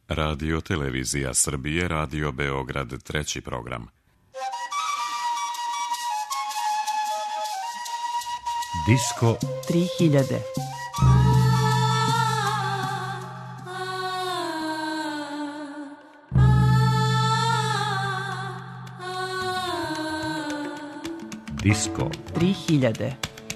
Radio Televizija Srbije, Radio Beograd, treći program. Disko 3000. Disko 3000.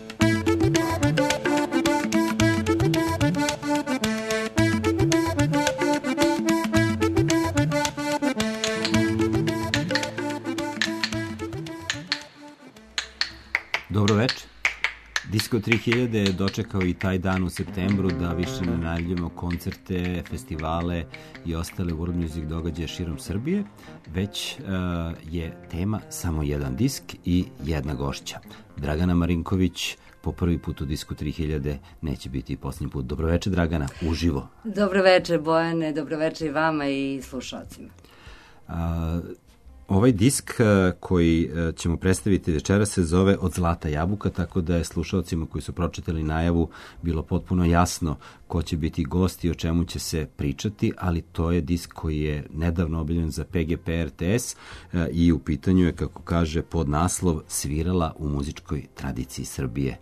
Dobro večer. Disko 3000 je dočekao i taj dan u septembru da više ne najavljujemo koncerte, festivale i ostale world music događaje širom Srbije, već je tema samo jedan disk i jedna gošća. Dragana Marinković po prvi put u Disku 3000 neće biti i posljednji put. Dobro večer, Dragana, uživo. Dobro večer, Bojane, dobro večer i vama i slušalcima. Ovaj disk koji ćemo predstaviti večera se zove Od zlata jabuka, tako da je slušalcima koji su pročitali najavu bilo potpuno jasno ko će biti gost i o čemu će se pričati, ali to je disk koji je nedavno objavljen za PGP RTS i u pitanju je, kako kaže podnaslov, svirala u muzičkoj tradiciji Srbije.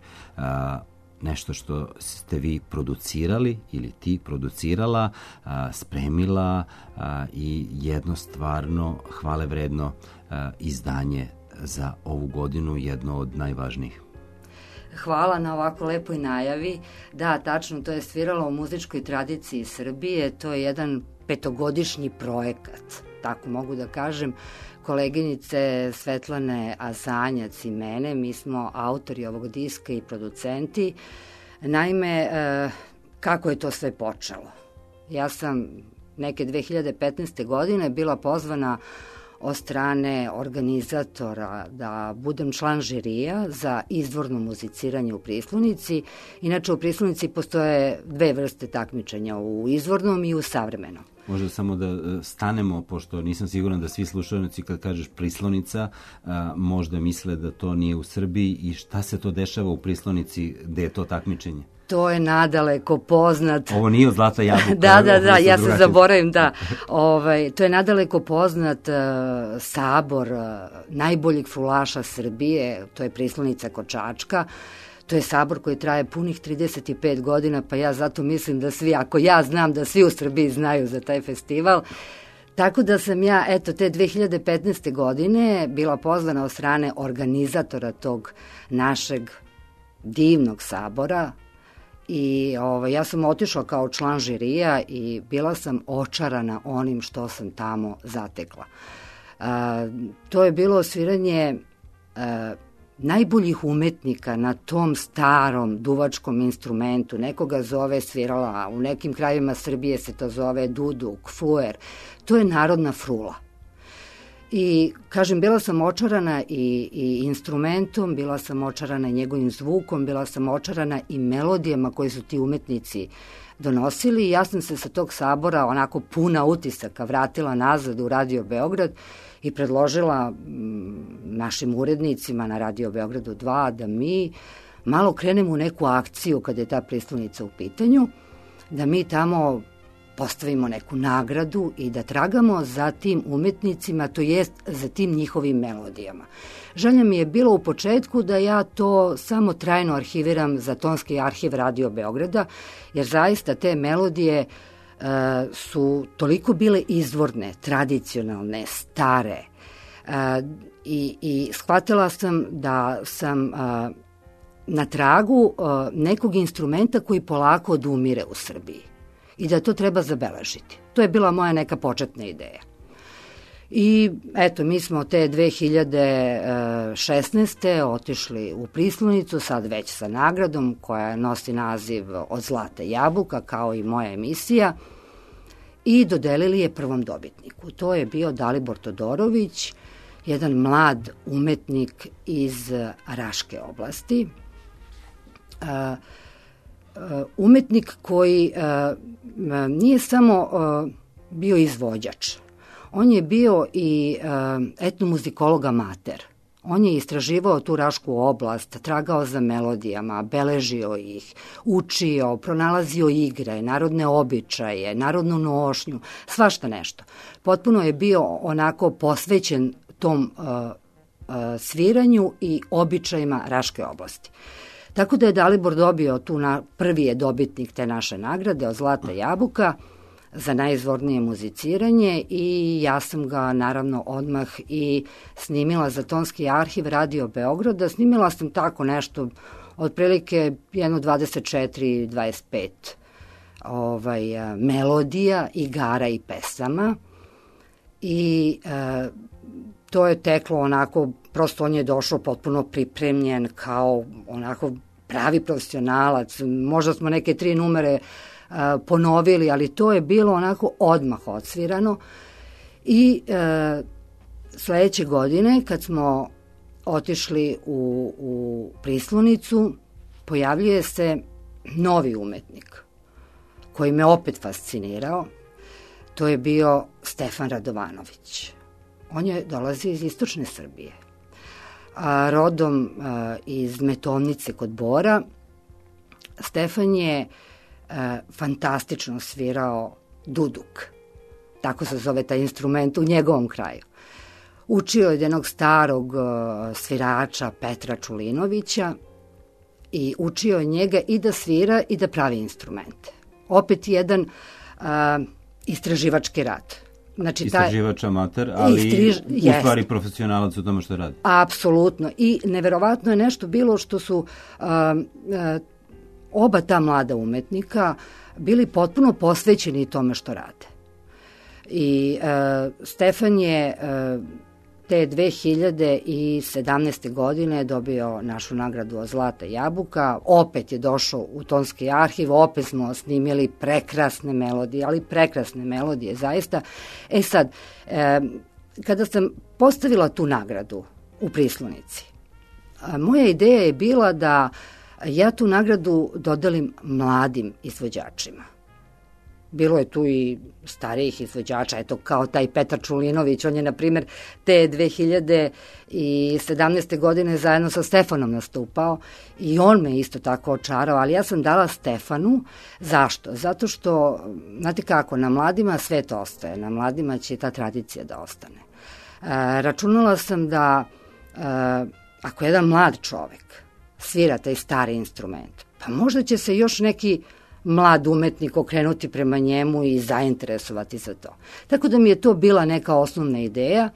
Nešto što ste vi producirali ili ti producirala, spremila i jedno stvarno hvale vredno izdanje za ovu godinu, jedno od najvažnijih. Hvala na ovako lepoj najavi. Da, tačno, to je sviralo u muzičkoj tradiciji Srbije. To je jedan 5-godišnji projekat, tako mogu da kažem. Koleginice Svetlane Azanjac i mene, mi smo autori ovog diska i producenti. Naime, kako je to sve počelo? Ja sam neke 2015. godine bila pozvana od strane organizatora da budem član žirija za izvorno muziciranje u Prislonici. Inače, u Prislonici postoje dve vrste takmičenja, u izvornom i u savremenom. Možda samo da stanemo, pošto nisam siguran da svi slušalnici kad kažeš Prislonica možda misle da to nije u Srbiji i šta se to dešava u Prislonici gde je to takmičenje? To je nadaleko poznat. Ovo nije Od zlata jabuka. Da, ja se zaboravim, da. To je nadaleko poznat sabor najboljih frulaša Srbije, to je Prislonica kod Čačka. To je sabor koji traje punih 35 godina, pa ja zato mislim da svi, ako ja znam da svi u Srbiji znaju za taj festival. Tako da sam ja, te 2015. godine bila pozvana od strane organizatora tog našeg divnog sabora i ja sam otišla kao član žirija i bila sam očarana onim što sam tamo zatekla. To je bilo sviranje najboljih umetnika na tom starom duvačkom instrumentu. Nekoga zove svirala, u nekim krajevima Srbije se to zove duduk, fluer. To je narodna frula. I, kažem, bila sam očarana i instrumentom, bila sam očarana i njegovim zvukom, bila sam očarana i melodijama koje su ti umetnici donosili i ja sam se sa tog sabora onako puna utisaka vratila nazad u Radio Beograd i predložila našim urednicima na Radio Beogradu 2 da mi malo krenemo u neku akciju kada je ta Pristolnica u pitanju, da mi tamo postavimo neku nagradu i da tragamo za tim umetnicima, to jest za tim njihovim melodijama. Želja mi je bilo u početku da ja to samo trajno arhiviram za tonski arhiv Radio Beograda, jer zaista te melodije su toliko bile izvorne, tradicionalne, stare i shvatila sam da sam na tragu nekog instrumenta koji polako odumire u Srbiji i da to treba zabeležiti. To je bila moja neka početna ideja. I mi smo te 2016. otišli u Prislonicu, sad već sa nagradom koja nosi naziv Od zlata jabuka, kao i moja emisija, i dodelili je prvom dobitniku. To je bio Dalibor Todorović, jedan mlad umetnik iz Raške oblasti. Umetnik koji nije samo bio izvođač, on je bio i etnomuzikolog amater. On je istraživao tu Rašku oblast, tragao za melodijama, beležio ih, učio, pronalazio igre, narodne običaje, narodnu nošnju, svašta nešto. Potpuno je bio onako posvećen tom sviranju i običajima Raške oblasti. Tako da je Dalibor dobio prvi je dobitnik te naše nagrade od Zlata jabuka za najizvornije muziciranje i ja sam ga naravno odmah i snimila za Tonski arhiv Radio Beograda. Snimila sam tako nešto, otprilike jedno 24-25 melodija, igara i pesama i to je teklo onako, prosto on je došao potpuno pripremljen kao onako pravi profesionalac. Možda smo neke 3 numere ponovili, ali to je bilo onako odmah odsvirano. I sledeće godine, kad smo otišli u Prislunicu, pojavljuje se novi umetnik koji me opet fascinirao. To je bio Stefan Radovanović. On je dolazi iz istočne Srbije, rodom iz Metovnice kod Bora. Stefan je fantastično svirao duduk, tako se zove taj instrument u njegovom kraju. Učio je od jednog starog svirača Petra Čulinovića i učio je njega i da svira i da pravi instrumente. Opet jedan istraživački rad. Znači, istraživač amater, ali u stvari profesionalac u tome što radi. Apsolutno. I neverovatno je nešto bilo što su oba ta mlada umetnika bili potpuno posvećeni tome što rade. I Stefan je te 2017. godine dobio našu nagradu od Zlata jabuka, opet je došao u Tonski arhiv, opet smo snimili prekrasne melodije, ali prekrasne melodije zaista. Sad, kada sam postavila tu nagradu u Prislunici, moja ideja je bila da ja tu nagradu dodelim mladim izvođačima. Bilo je tu i starijih izvođača, eto kao taj Petar Čulinović, on je na primjer te 2017. godine zajedno sa Stefanom nastupao i on me isto tako očarao, ali ja sam dala Stefanu. Zašto? Zato što, znate kako, na mladima sve to ostaje, na mladima će ta tradicija da ostane. Računala sam da ako jedan mlad čovek svira taj stari instrument, pa možda će se još neki mlad umetnik okrenuti prema njemu i zainteresovati za to. Tako da mi je to bila neka osnovna ideja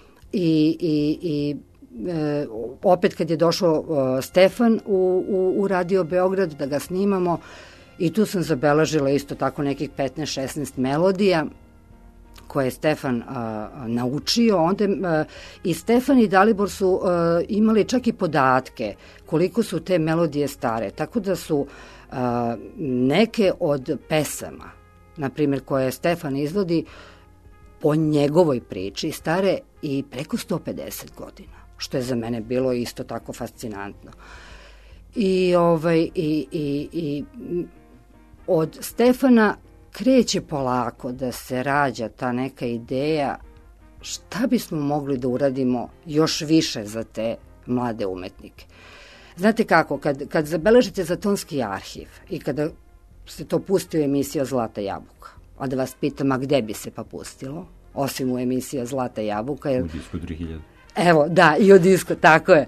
i opet kad je došao Stefan u Radio Beograd da ga snimamo, i tu sam zabeležila isto tako nekih 15-16 melodija koje je Stefan naučio. Onda i Stefan i Dalibor su imali čak i podatke koliko su te melodije stare, tako da su neke od pesama, na primjer koje Stefan izvodi po njegovoj priči, stare i preko 150 godina, što je za mene bilo isto tako fascinantno. I od Stefana kreće polako da se rađa ta neka ideja šta bismo mogli da uradimo još više za te mlade umetnike. Znate kako, kad zabeležite za Tonski arhiv i kada se to pusti u emisiju Zlata jabuka, a da vas pitam, a gde bi se pa pustilo, osim u emisiji Zlata jabuka? U Disco 3000. Evo, da, i u Disco, tako je.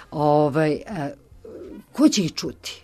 Ko će ih čuti?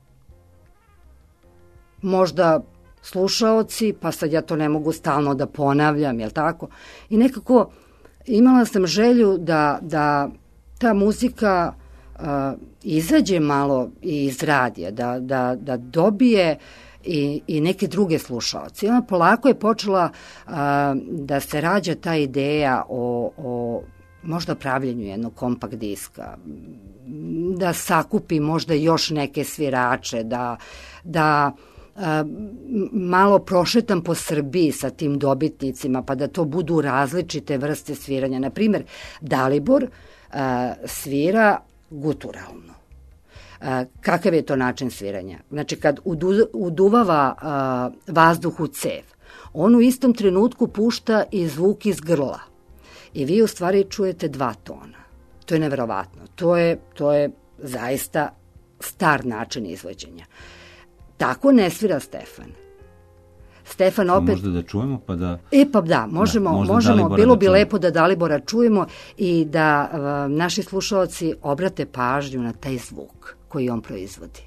Možda slušaoci, pa sad ja to ne mogu stalno da ponavljam, jel tako? I nekako imala sam želju da ta muzika izađe malo iz radija, da dobije i neke druge slušaoce. I ona polako je počela da se rađa ta ideja o možda pravljenju jednog kompakt diska, da sakupi možda još neke svirače, da malo prošetam po Srbiji sa tim dobitnicima, pa da to budu različite vrste sviranja. Naprimer, Dalibor svira guturalno. Kakav je to način sviranja? Znači, kad uduvava vazduh u cev, on u istom trenutku pušta i zvuk iz grla. I vi u stvari čujete 2 tona. To je neverovatno. To je zaista star način izvođenja. Tako ne svira Stefan. Stefan opet... Možda da čujemo pa da... Pa da, možemo, bilo bi lepo da Dalibora čujemo i da naši slušalci obrate pažnju na taj zvuk koji on proizvodi.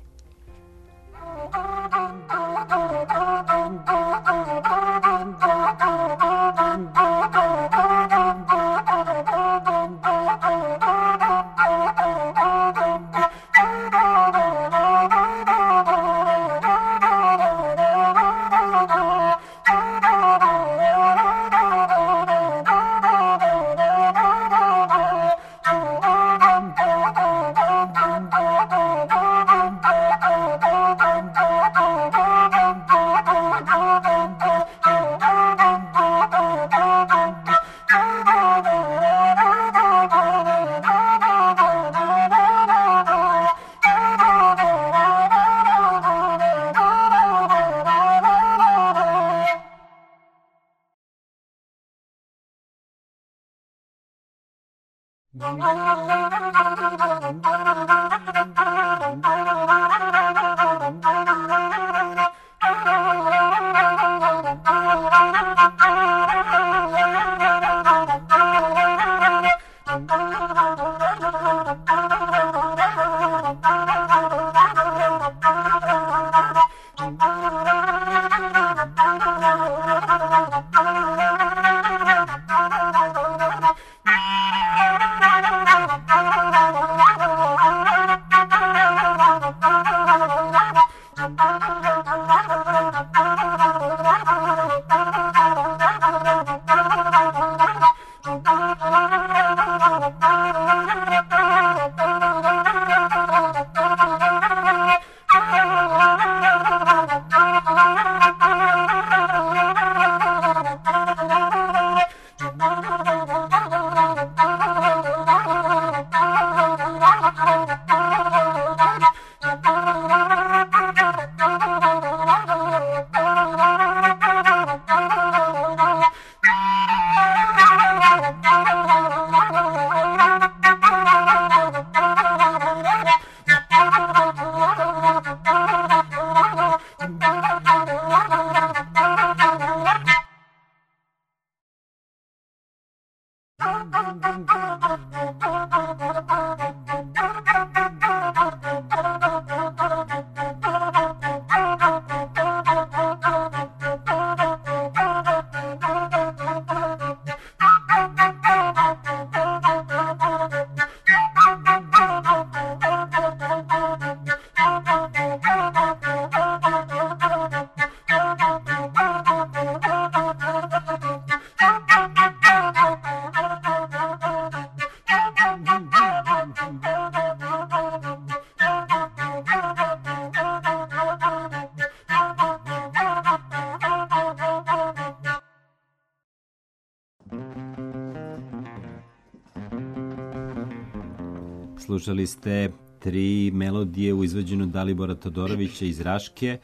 Slušali ste 3 melodije u izvođenju Dalibora Todorovića iz Raške.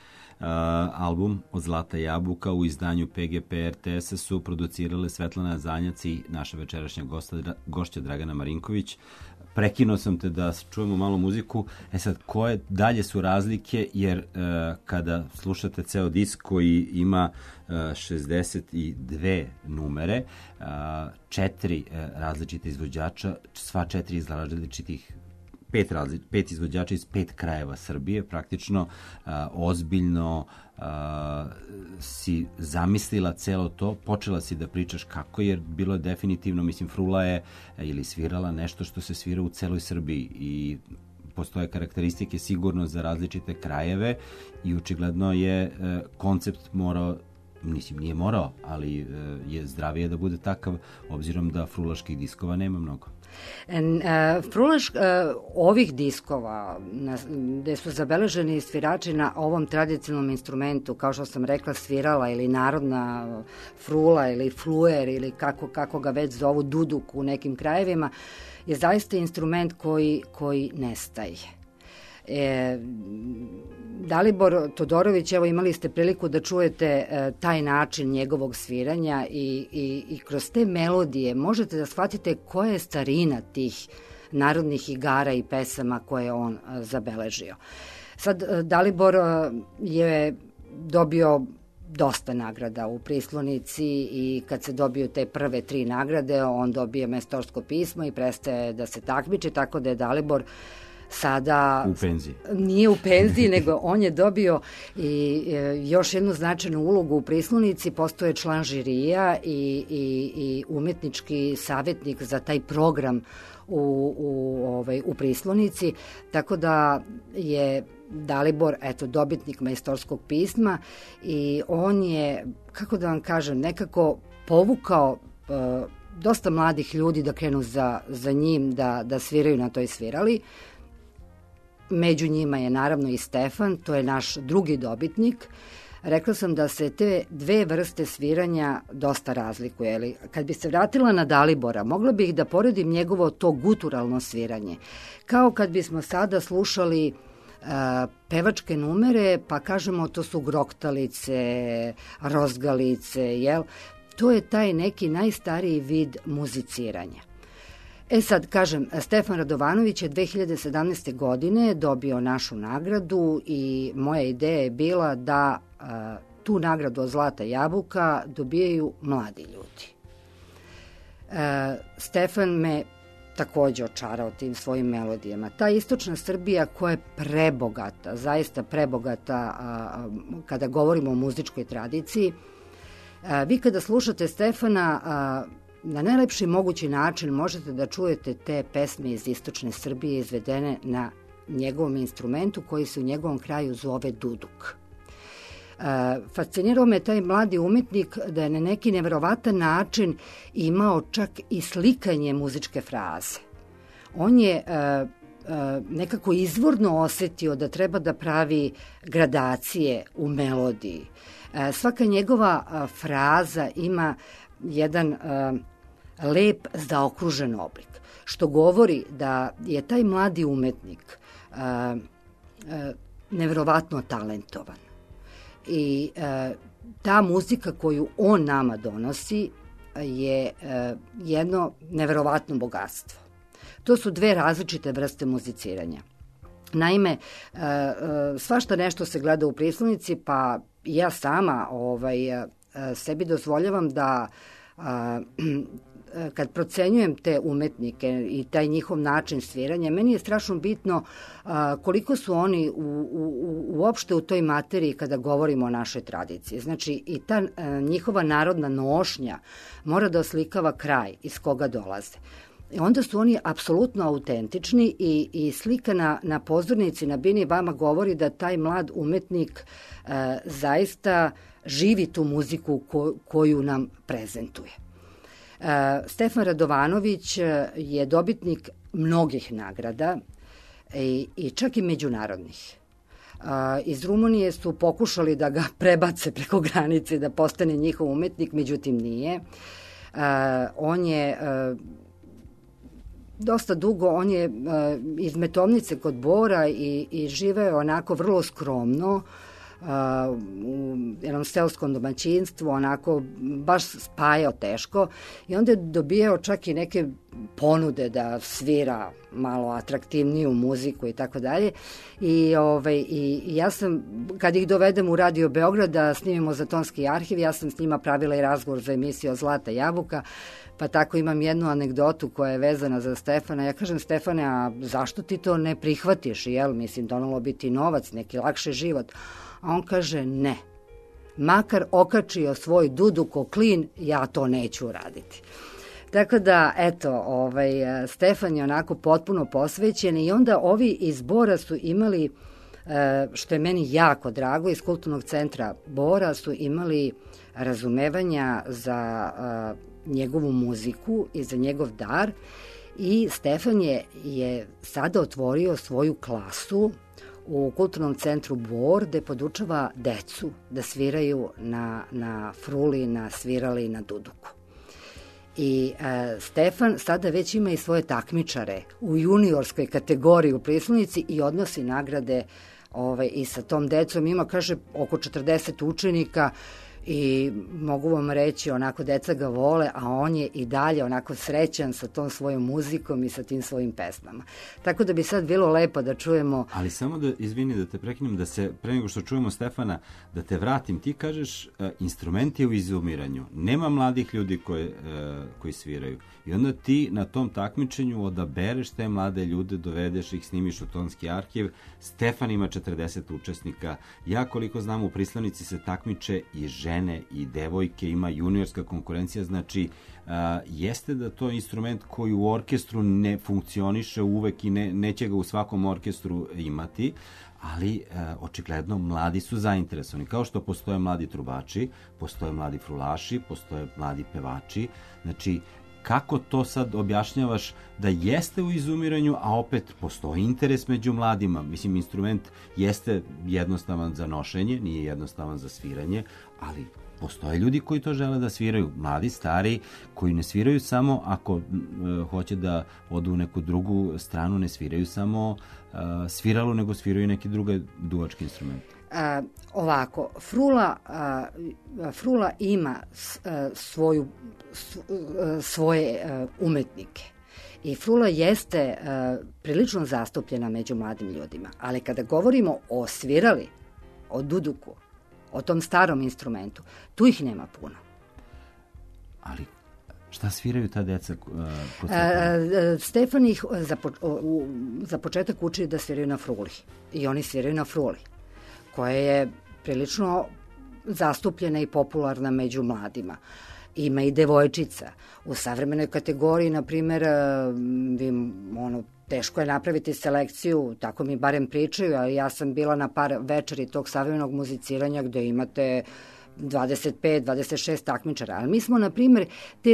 Album Od zlata jabuka u izdanju PGP RTS-a su producirale Svetlana Zanjac i naša večerašnja gošća Dragana Marinković. Prekinuo sam te da čujemo malo muziku. Sad, koje dalje su razlike, jer kada slušate ceo disk koji ima 62 numere, 4 različite izvođača, sva 4 iz različitih 5 izvođača iz 5 krajeva Srbije, praktično ozbiljno si zamislila celo to, počela si da pričaš kako, jer bilo je definitivno, mislim, Frula je ili svirala nešto što se svira u celoj Srbiji i postoje karakteristike sigurno za različite krajeve i očigledno je koncept morao, nije morao, ali je zdravije da bude takav, obzirom da frulaških diskova nema mnogo. Ovih diskova gde su zabeleženi svirači na ovom tradicionalnom instrumentu, kao što sam rekla, svirala ili narodna frula ili fluer ili kako ga već zovu, duduk u nekim krajevima, je zaista instrument koji nestaje. Dalibor Todorović, evo imali ste priliku da čujete taj način njegovog sviranja i kroz te melodije možete da shvatite koja je starina tih narodnih igara i pesama koje on zabeležio. Sad, Dalibor je dobio dosta nagrada u Prislonici i kad se dobiju te prve 3 nagrade, on dobije majstorsko pismo i prestaje da se takmiči, tako da je Dalibor sada u penziji. Nije u penziji, nego on je dobio i još jednu značajnu ulogu u Prislonici, postao je član žirija i umetnički savjetnik za taj program u Prislonici, tako da je Dalibor, dobitnik majstorskog pisma i on je, kako da vam kažem, nekako povukao dosta mladih ljudi da krenu za njim, da sviraju na toj svirali. Među njima je naravno i Stefan, to je naš drugi dobitnik. Rekla sam da se te 2 vrste sviranja dosta razlikuje. Ali kad bi se vratila na Dalibora, mogla bih da poredim njegovo to guturalno sviranje. Kao kad bismo sada slušali pevačke numere, pa kažemo to su groktalice, rozgalice, jel? To je taj neki najstariji vid muziciranja. Sad, kažem, Stefan Radovanović je 2017. godine dobio našu nagradu i moja ideja je bila da tu nagradu od Zlata jabuka dobijaju mladi ljudi. Stefan me takođe očarao tim svojim melodijama. Ta istočna Srbija koja je prebogata, zaista prebogata kada govorimo o muzičkoj tradiciji, vi kada slušate Stefana, na najlepši mogući način možete da čujete te pesme iz istočne Srbije izvedene na njegovom instrumentu koji se u njegovom kraju zove duduk. Fascinirao me taj mladi umetnik da je na neki neverovatan način imao čak i slikanje muzičke fraze. On je nekako izvorno osetio da treba da pravi gradacije u melodiji. Svaka njegova fraza ima jedan lep zaokružen oblik, što govori da je taj mladi umetnik neverovatno talentovan. I ta muzika koju on nama donosi je jedno neverovatno bogatstvo. To su 2 različite vrste muziciranja. Naime, svašta nešto se gleda u Prislonici, pa ja sama sebi dozvoljavam da kad procenjujem te umetnike i taj njihov način sviranja, meni je strašno bitno koliko su oni uopšte u toj materiji kada govorimo o našoj tradiciji. Znači, i ta njihova narodna nošnja mora da oslikava kraj iz koga dolaze. I onda su oni apsolutno autentični i slika na pozornici na bini vama govori da taj mlad umetnik zaista živi tu muziku koju nam prezentuje. Stefan Radovanović je dobitnik mnogih nagrada i čak i međunarodnih. Iz Rumunije su pokušali da ga prebace preko granice da postane njihov umetnik, međutim nije. On je dosta dugo, on je iz Metovnice kod Bora i živeo onako vrlo skromno, u jednom seoskom domaćinstvu, onako baš spajao teško i onda je dobijao čak i neke ponude da svira malo atraktivniju muziku i tako dalje. I ja sam, kad ih dovedem u Radio Beograd da snimimo za tonski arhiv, ja sam s njima pravila i razgovor za emisiju Zlata jabuka, pa tako imam jednu anegdotu koja je vezana za Stefana. Ja kažem, Stefane, a zašto ti to ne prihvatiš? Jel, mislim, donalo bi ti novac, neki lakši život. A on kaže, ne. Makar okačio svoj duduk o klin, ja to neću uraditi. Tako da, eto, Stefan je onako potpuno posvećen i onda ovi iz Bora su imali, što je meni jako drago, iz Kulturnog centra Bora su imali razumevanja za njegovu muziku i za njegov dar i Stefan je sada otvorio svoju klasu u Kulturnom centru Bor, gde podučava decu da sviraju na fruli, na svirali i na duduku. I Stefan sada već ima i svoje takmičare u juniorskoj kategoriji u Prislonici i odnosi nagrade i sa tom decom. Ima, kaže, oko 40 učenika i mogu vam reći, onako deca ga vole, a on je i dalje onako srećan sa tom svojom muzikom i sa tim svojim pesmama. Tako da bi sad bilo lepo da čujemo... Ali samo da, izvini da te prekinem, da se, pre nego što čujemo Stefana, da te vratim, ti kažeš instrument je u izumiranju, nema mladih ljudi koji sviraju i onda ti na tom takmičenju odabereš te mlade ljude, dovedeš ih, snimiš u tonski arhiv. Stefan ima 40 učesnika, ja koliko znam u Prislanici se takmiče i žene i devojke, ima juniorska konkurencija, znači jeste da to je instrument koji u orkestru ne funkcioniše uvek i neće ga u svakom orkestru imati, ali očigledno mladi su zainteresovani. Kao što postoje mladi trubači, postoje mladi frulaši, postoje mladi pevači, znači kako to sad objašnjavaš da jeste u izumiranju, a opet postoji interes među mladima? Mislim, instrument jeste jednostavan za nošenje, nije jednostavan za sviranje, ali postoje ljudi koji to žele da sviraju, mladi, stari, koji ne sviraju samo ako hoće da odu u neku drugu stranu, ne sviraju samo sviralo, nego sviraju neki drugi duvački instrument. Ovako, frula ima svoje umetnike i frula jeste prilično zastupljena među mladim ljudima, ali kada govorimo o svirali, o duduku, o tom starom instrumentu, tu ih nema puno. Ali šta sviraju ta deca? Stefan ih za početak uči da sviraju na fruli i oni sviraju na fruli, koja je prilično zastupljena i popularna među mladima. Ima i devojčica. U savremenoj kategoriji, na primjer, teško je napraviti selekciju, tako mi barem pričaju, ali ja sam bila na par večeri tog savremenog muziciranja gde imate 25-26 takmičara. Ali mi smo, na primjer, te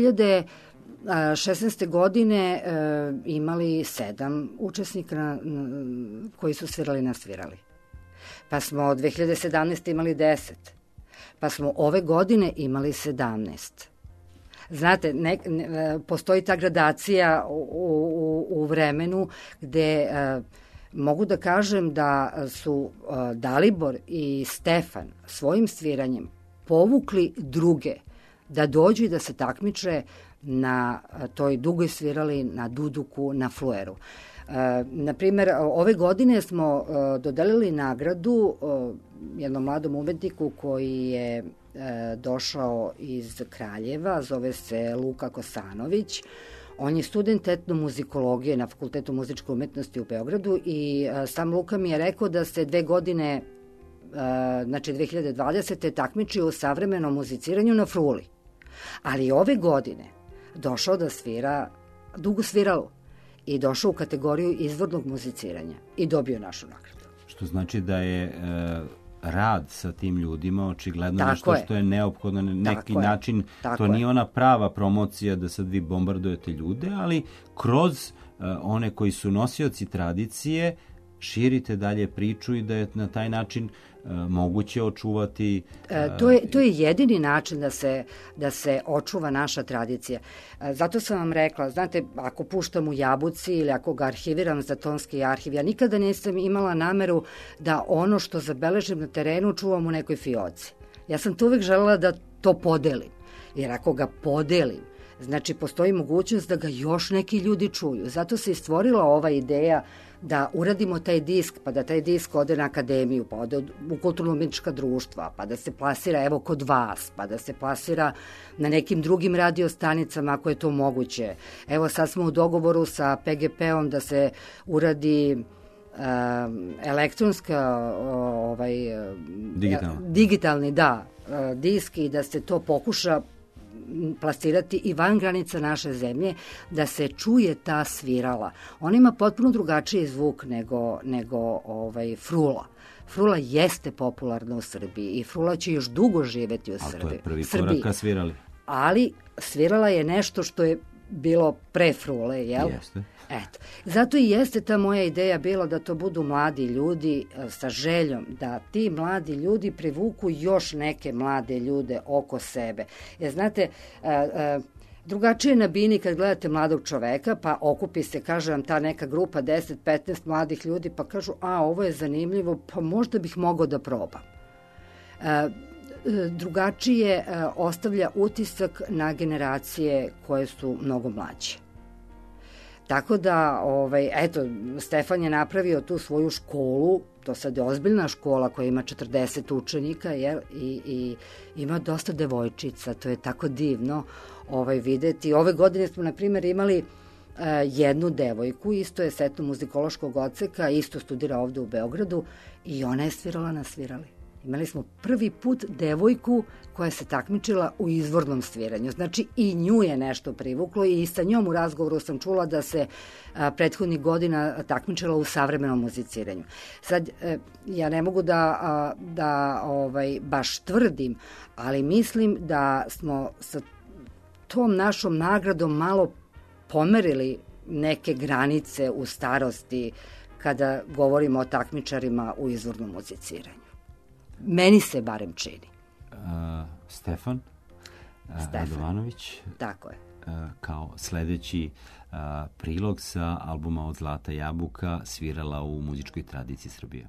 2016. godine imali 7 učesnika koji su svirali na svirali. Pa smo od 2017. imali 10. Pa smo ove godine imali 17. Znate, postoji ta gradacija u vremenu gde mogu da kažem da su Dalibor i Stefan svojim sviranjem povukli druge da dođu i da se takmiče na toj dugoj svirali, na duduku, na flueru. Naprimer, ove godine smo dodelili nagradu jednom mladom umetniku koji je došao iz Kraljeva, zove se Luka Kosanović. On je student etnomuzikologije na Fakultetu muzičke umetnosti u Beogradu i sam Luka mi je rekao da se 2 godine, znači 2020. takmičio u savremenom muziciranju na fruli. Ali ove godine došao da svira dugu sviralu i došao u kategoriju izvornog muziciranja i dobio našu nagradu. Što znači da je rad sa tim ljudima očigledno nešto što je neophodno na neki način. To nije ona prava promocija da sad vi bombardujete ljude, ali kroz one koji su nosioci tradicije širite dalje priču i da je na taj način moguće očuvati... To je jedini način da se očuva naša tradicija. Zato sam vam rekla, znate, ako puštam u Jabuci ili ako ga arhiviram za tonski arhiv, ja nikada nisam imala nameru da ono što zabeležim na terenu čuvam u nekoj fioci. Ja sam to uvek želela da to podelim, jer ako ga podelim, znači postoji mogućnost da ga još neki ljudi čuju. Zato se i stvorila ova ideja da uradimo taj disk, pa da taj disk ode na akademiju, pa ode u kulturno-umetnička društva, pa da se plasira evo kod vas, pa da se plasira na nekim drugim radiostanicama ako je to moguće. Evo sad smo u dogovoru sa PGP-om da se uradi elektronska digitalni disk i da se to pokuša plasirati i van granica naše zemlje, da se čuje ta svirala. Ona ima potpuno drugačiji zvuk nego frula. Frula jeste popularna u Srbiji i frula će još dugo živeti u Srbiji. Ali to je prvi korak ka svirali. Ali svirala je nešto što je bilo pre frule, jel? Jeste. Eto. Zato i jeste ta moja ideja bila da to budu mladi ljudi sa željom da ti mladi ljudi privuku još neke mlade ljude oko sebe. Jer znate, drugačije na bini kad gledate mladog čoveka, pa okupi se, kaže vam ta neka grupa 10-15 mladih ljudi, pa kažu, ovo je zanimljivo, pa možda bih mogao da probam. drugačije ostavlja utisak na generacije koje su mnogo mlađe. Tako da, eto, Stefan je napravio tu svoju školu, to sad je ozbiljna škola koja ima 40 učenika, jel? I ima dosta devojčica, to je tako divno videti. Ove godine smo, na primjer, imali jednu devojku, isto je s etnomuzikološkog odseka, isto studira ovde u Beogradu i ona je svirala na svirali. Imali smo prvi put devojku koja se takmičila u izvornom sviranju. Znači i nju je nešto privuklo i sa njom u razgovoru sam čula da se prethodnih godina takmičila u savremenom muziciranju. Sad, ja ne mogu da baš tvrdim, ali mislim da smo sa tom našom nagradom malo pomerili neke granice u starosti kada govorimo o takmičarima u izvornom muziciranju. Meni se barem čini. Stefan Radovanović. Tako je. Kao sledeći prilog sa albuma Od zlata jabuka svirala u muzičkoj tradiciji Srbije.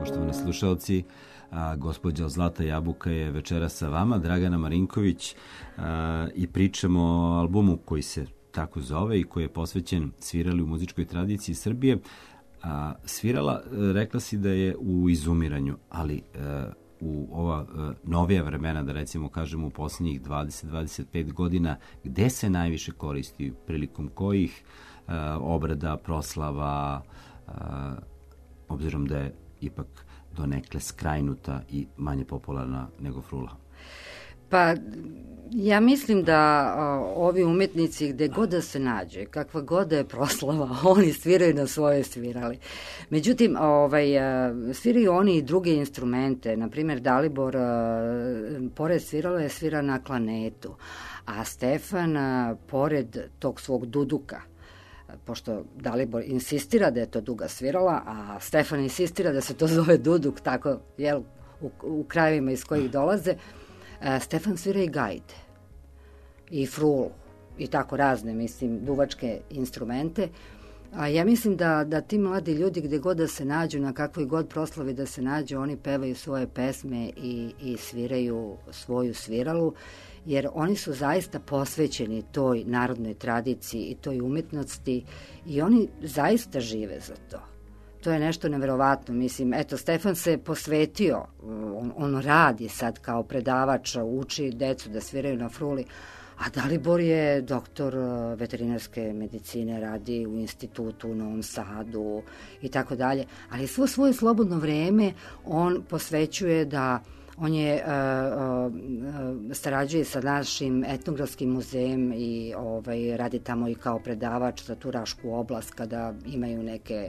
Poštovani slušalci, gospođa Zlata Jabuka je večeras sa vama, Dragana Marinković, i pričamo o albumu koji se tako zove i koji je posvećen Svirali u muzičkoj tradiciji Srbije. Svirala, rekla si da je u izumiranju, ali u ova novija vremena, da recimo kažemo u posljednjih 20-25 godina, gde se najviše koristi, prilikom kojih obrada, proslava, obzirom da je ipak donekle skrajnuta i manje popularna nego frula? Pa, ja mislim da ovi umetnici gde god da se nađe, kakva god da je proslava, oni sviraju na svoje svirali. Međutim, sviraju oni i druge instrumente. Naprimjer, Dalibor, pored svirala, svira na klanetu, a Stefan, pored tog svog duduka, pošto Dalibor insistira da je to duga svirala, a Stefan insistira da se to zove duduk, tako, jel, u krajevima iz kojih dolaze, Stefan svira i gajde, i frulu, i tako razne, mislim, duvačke instrumente. A ja mislim da ti mladi ljudi gde god da se nađu, na kakvoj god proslavi da se nađu, oni pevaju svoje pesme i sviraju svoju sviralu, jer oni su zaista posvećeni toj narodnoj tradiciji i toj umetnosti i oni zaista žive za to. To je nešto neverovatno. Mislim, eto, Stefan se posvetio, on radi sad kao predavač, uči decu da sviraju na fruli, a Dalibor je doktor veterinarske medicine, radi u institutu u Novom Sadu i tako dalje, ali svo svoje slobodno vreme on posvećuje da on je sarađuje sa našim etnografskim muzejem i radi tamo i kao predavač za tu Rašku oblast kada imaju neke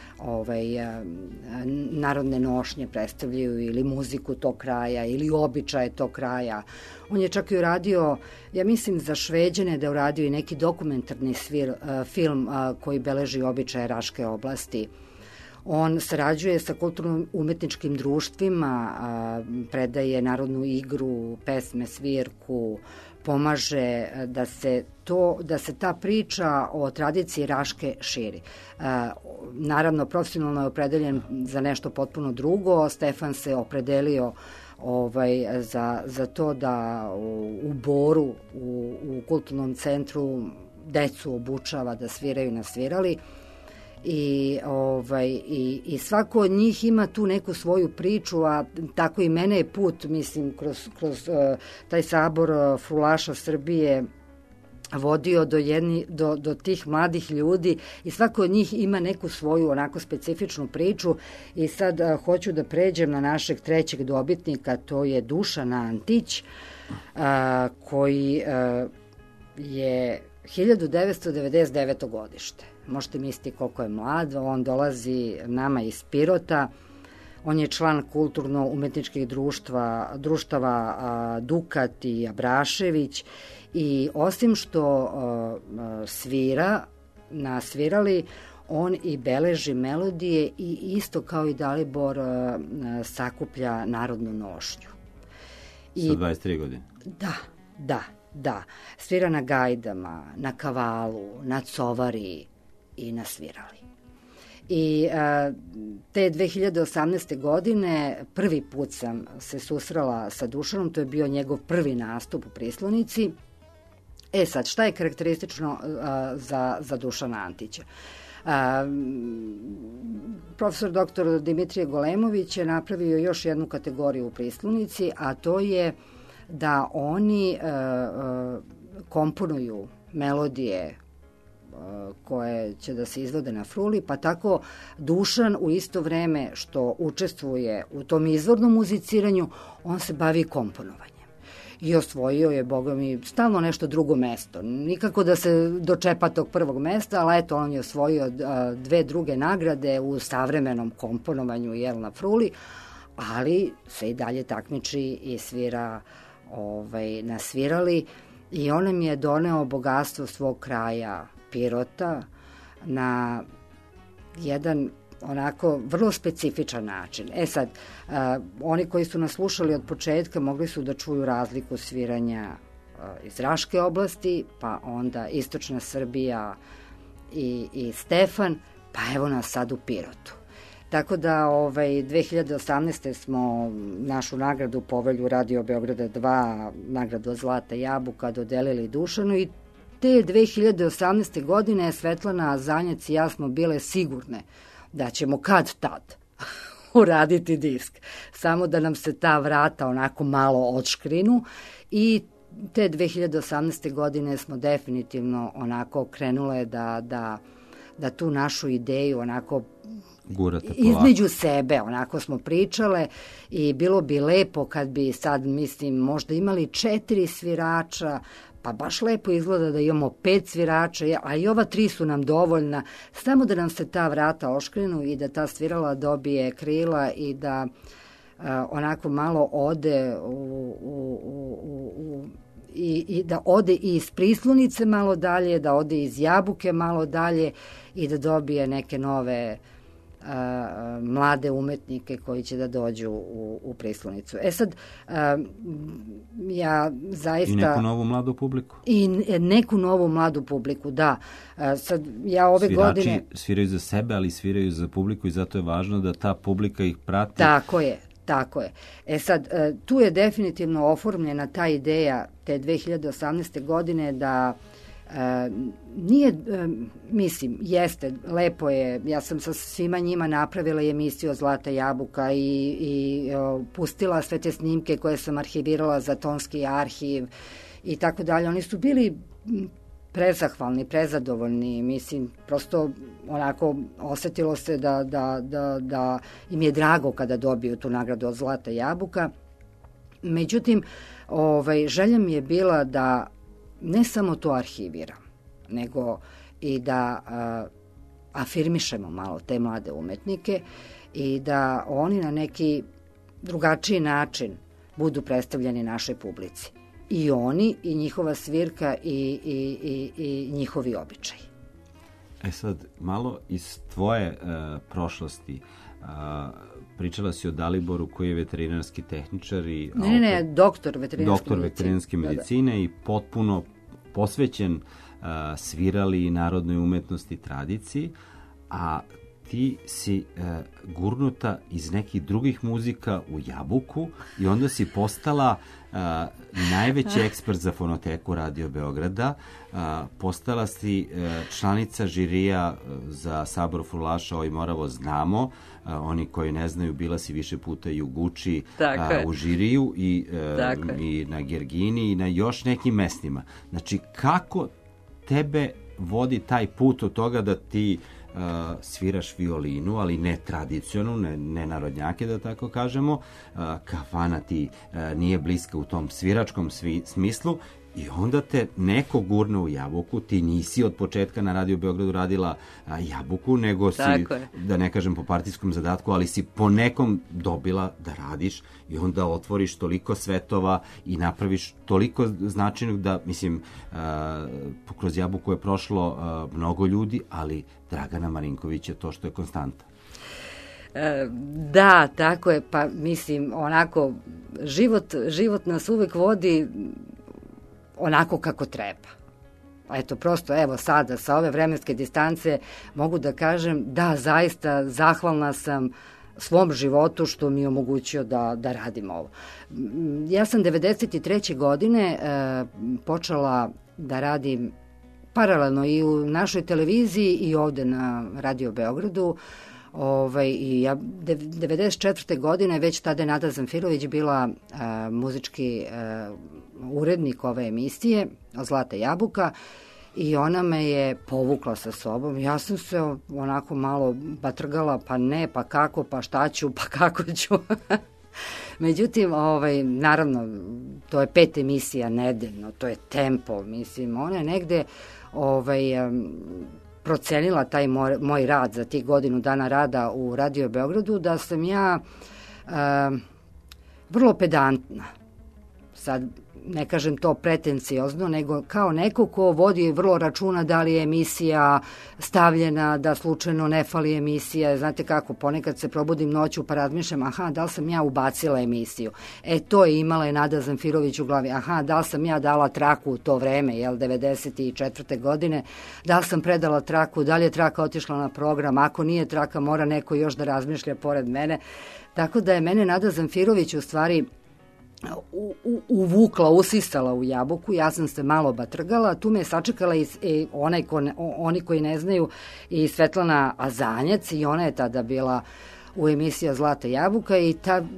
narodne nošnje predstavljaju ili muziku tog kraja ili običaje tog kraja. On je čak i uradio, ja mislim za Šveđane da je uradio i neki dokumentarni film koji beleži običaje Raške oblasti. On sarađuje sa kulturno-umetničkim društvima, predaje narodnu igru, pesme, svirku, pomaže da se ta priča o tradiciji Raške širi. Naravno, profesionalno je opredeljen za nešto potpuno drugo. Stefan se opredelio za to da u Boru, u kulturnom centru, decu obučava da sviraju na svirali. I svako od njih ima tu neku svoju priču, a tako i mene je put, mislim, kroz taj sabor frulaša Srbije vodio do tih mladih ljudi i svako od njih ima neku svoju onako specifičnu priču. I sad hoću da pređem na našeg trećeg dobitnika, to je Dušan Antić, koji je 1999. godište. Možete misliti koliko je mlad, on dolazi nama iz Pirota, on je član kulturno-umetničkih društava Dukat i Abrašević i osim što svira na svirali, on i beleži melodije i isto kao i Dalibor sakuplja narodnu nošnju. Sa 23 godine? Da. Svira na gajdama, na kavalu, na covari i na svirali. I te 2018. godine prvi put sam se susrela sa Dušanom, to je bio njegov prvi nastup u Prislonici. Sad, šta je karakteristično za Dušana Antića? Profesor dr. Dimitrije Golemović je napravio još jednu kategoriju u Prislonici, a to je da oni komponuju melodije koje će da se izvode na fruli, pa tako Dušan u isto vreme što učestvuje u tom izvornom muziciranju, on se bavi komponovanjem. I osvojio je, boga mi, stalno nešto drugo mesto. Nikako da se dočepa tog prvog mesta, ali eto, on je osvojio 2 druge nagrade u savremenom komponovanju, na fruli, ali se i dalje takmiči i svira na svirali i on nam je doneo bogatstvo svog kraja Pirota na jedan onako vrlo specifičan način. Sad, oni koji su nas slušali od početka mogli su da čuju razliku sviranja iz Raške oblasti, pa onda Istočna Srbija i Stefan, pa evo nas sad u Pirotu. Tako da 2018. smo našu nagradu Povelju Radio Beograda 2, nagradu Zlata jabuka, dodelili Dušanu i te 2018. godine Svetlana Zanjac i ja smo bile sigurne da ćemo kad tad uraditi disk. Samo da nam se ta vrata onako malo odškrinu i te 2018. godine smo definitivno onako krenule da tu našu ideju onako između sebe, onako smo pričale i bilo bi lepo kad bi sad, mislim, možda imali 4 svirača, pa baš lepo izgleda da imamo 5 svirača, a i ova 3 su nam dovoljna, samo da nam se ta vrata oškrenu i da ta svirala dobije krila i da onako malo ode i da ode iz Prislunice malo dalje, da ode iz Jabuke malo dalje i da dobije neke nove mlade umetnike koji će da dođu u Prislunicu. Sad, ja zaista... I neku novu mladu publiku. I neku novu mladu publiku, da. Sad, ja ove godine... Svirači sviraju za sebe, ali sviraju za publiku i zato je važno da ta publika ih prati. Tako je. Tako je. Sad, tu je definitivno oformljena ta ideja te 2018. godine da nije, mislim, jeste, lepo je, ja sam sa svima njima napravila emisiju Zlata jabuka i pustila sve te snimke koje sam arhivirala za tonski arhiv i tako dalje. Oni su bili prezahvalni, prezadovoljni, mislim, prosto onako osetilo se da im je drago kada dobiju tu nagradu od Zlata jabuka. Međutim, želja mi je bila da ne samo to arhiviram, nego i da afirmišemo malo te mlade umetnike i da oni na neki drugačiji način budu predstavljeni našoj publici. I oni, i njihova svirka, i njihovi običaj. Sad, malo iz tvoje prošlosti, pričala si o Daliboru koji je veterinarski tehničar i... Ne, doktor veterinarske medicine i potpuno posvećen svirali narodnoj umetnosti i tradiciji, a ti si gurnuta iz nekih drugih muzika u Jabuku i onda si postala najveći ekspert za fonoteku Radio Beograda, postala si članica žirija za Sabor Frulaša Oj Moravo znamo, oni koji ne znaju, bila si više puta i u Guči, u žiriju i na Gergini i na još nekim mestima. Znači, kako tebe vodi taj put od toga da ti sviraš violinu, ali ne tradicionalnu, ne narodnjake, da tako kažemo, kafana ti nije bliska u tom sviračkom smislu i onda te neko gurne u Jabuku, ti nisi od početka na Radio Beogradu radila Jabuku, nego si, da ne kažem po partijskom zadatku, ali si po nekom dobila da radiš i onda otvoriš toliko svetova i napraviš toliko značajnog da, mislim, kroz Jabuku je prošlo mnogo ljudi, ali Dragana Marinković je to što je konstanta. Da, tako je, pa mislim, onako, život nas uvek vodi onako kako treba. Eto, prosto, evo sada, sa ove vremenske distance mogu da kažem da zaista zahvalna sam svom životu što mi je omogućio da radim ovo. Ja sam 93. godine počela da radim paralelno i u našoj televiziji i ovde na Radio Beogradu. I ja 94. godine, već tada je Nada Zamfirović bila muzički urednik ove emisije Zlata jabuka i ona me je povukla sa sobom. Ja sam se onako malo batrgala, pa ne, pa kako, pa šta ću, pa kako ću. Međutim, naravno, to je 5 emisija nedeljno, to je tempo, mislim, ona je negde procenila taj moj rad za tih godinu dana rada u Radio Beogradu, da sam ja vrlo pedantna. sad ne kažem to pretenciozno, nego kao neko ko vodi vrlo računa da li je emisija stavljena, da slučajno ne fali emisija. Znate kako, ponekad se probudim noću pa razmišljam, da li sam ja ubacila emisiju? To je imala i Nada Zamfirović u glavi. Da li sam ja dala traku u to vreme, 94. godine, da li sam predala traku, da li je traka otišla na program, ako nije traka mora neko još da razmišlja pored mene. Tako da je mene Nada Zamfirović u stvari uvukla, usisala u jabuku, ja sam se malo batrgala, tu me je sačekala i oni koji ne znaju i Svetlana Azanjac, i ona je tada bila u emisiji Zlata jabuka i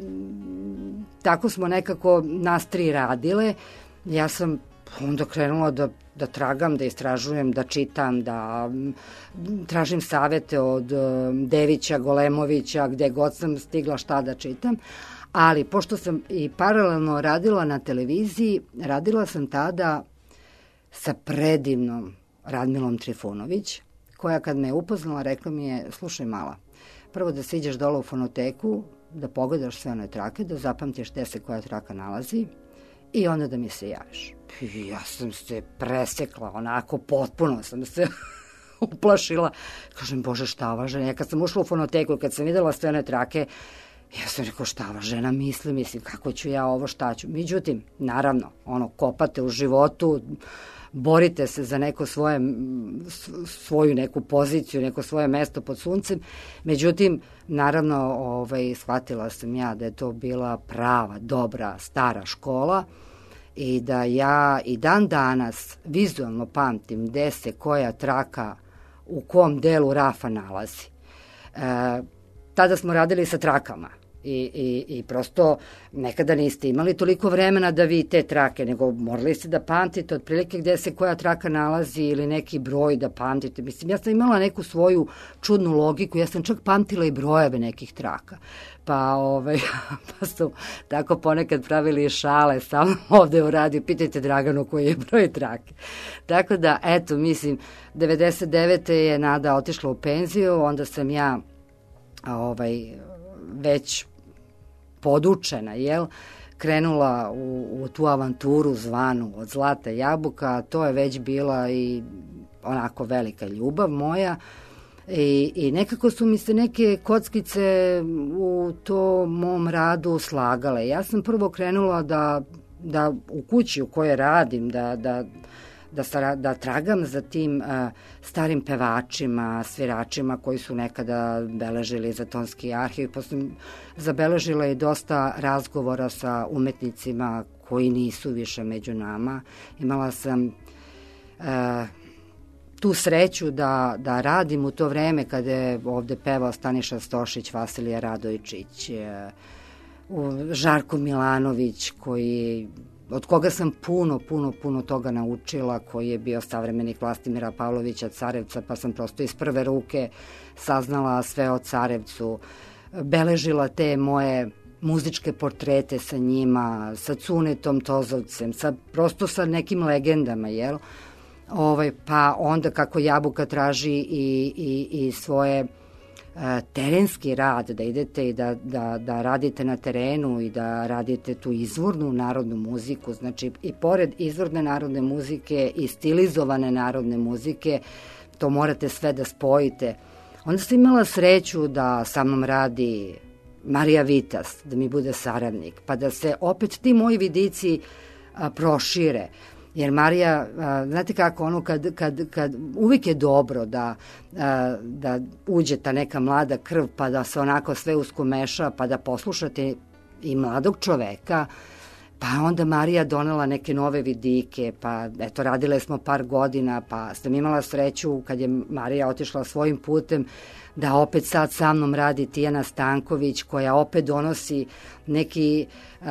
tako smo nekako nas tri radile. Ja sam onda krenula da tragam, da istražujem, da čitam, da tražim savete od Devića, Golemovića, gde god sam stigla šta da čitam. Ali, pošto sam i paralelno radila na televiziji, radila sam tada sa predivnom Radmilom Trifunović, koja kad me je upoznala, rekla mi je, slušaj mala, prvo da siđeš dole u fonoteku, da pogledaš sve one trake, da zapamtiš gde se koja traka nalazi i onda da mi se javiš. Ja sam se presekla, onako potpuno sam se uplašila. Kažem, Bože, šta ova žena? Ja kad sam ušla u fonoteku, kad sam videla sve one trake, ja sam rekao, šta ova žena misli, mislim, kako ću ja ovo, šta ću. Međutim, naravno, kopate u životu, borite se za neko svoju neku poziciju, neko svoje mesto pod suncem. Međutim, naravno, shvatila sam ja da je to bila prava, dobra, stara škola i da ja i dan danas vizualno pamtim gde se koja traka u kom delu rafa nalazi. Tada smo radili sa trakama i prosto nekada niste imali toliko vremena da vi te trake, nego morali ste da pamtite otprilike gde se koja traka nalazi ili neki broj da pamtite. Mislim, ja sam imala neku svoju čudnu logiku, ja sam čak pamtila i brojeve nekih traka. Pa su tako ponekad pravili šale sa mnom ovde u radiju, pitajte Draganu koji je broj trake. Tako da, eto, mislim, 99. je Nada otišla u penziju, onda sam ja već podučena, krenula u tu avanturu zvanu Od Zlata jabuka, to je već bila i onako velika ljubav moja i nekako su mi se neke kockice u tom mom radu slagale. Ja sam prvo krenula da u kući u kojoj radim, da tragam za tim starim pevačima, sviračima koji su nekada beležili za Tonski arhiv. Pa sam zabeležila i dosta razgovora sa umetnicima koji nisu više među nama. Imala sam tu sreću da radim u to vreme kada je ovde pevao Staniša Stošić, Vasilija Radojičić, Žarko Milanović, od koga sam puno toga naučila, koji je bio savremenik Vlastimira Pavlovića Carevca, pa sam prosto iz prve ruke saznala sve o Carevcu, beležila te moje muzičke portrete sa njima, sa Cunetom Tozovcem, prosto sa nekim legendama, pa onda kako jabuka traži i svoje terenski rad, da idete i da radite na terenu i da radite tu izvornu narodnu muziku, znači i pored izvorne narodne muzike i stilizovane narodne muzike, to morate sve da spojite. Onda sam imala sreću da sa mnom radi Marija Vitas, da mi bude saradnik, pa da se opet ti moji vidici prošire. Jer Marija, znate kako, kad uvijek je dobro da uđe ta neka mlada krv, pa da se onako sve uskomeša, pa da poslušate i mladog čoveka, pa onda Marija donela neke nove vidike, pa eto, radile smo par godina, pa sam imala sreću kad je Marija otišla svojim putem, da opet sad sa mnom radi Tijana Stanković, koja opet donosi neki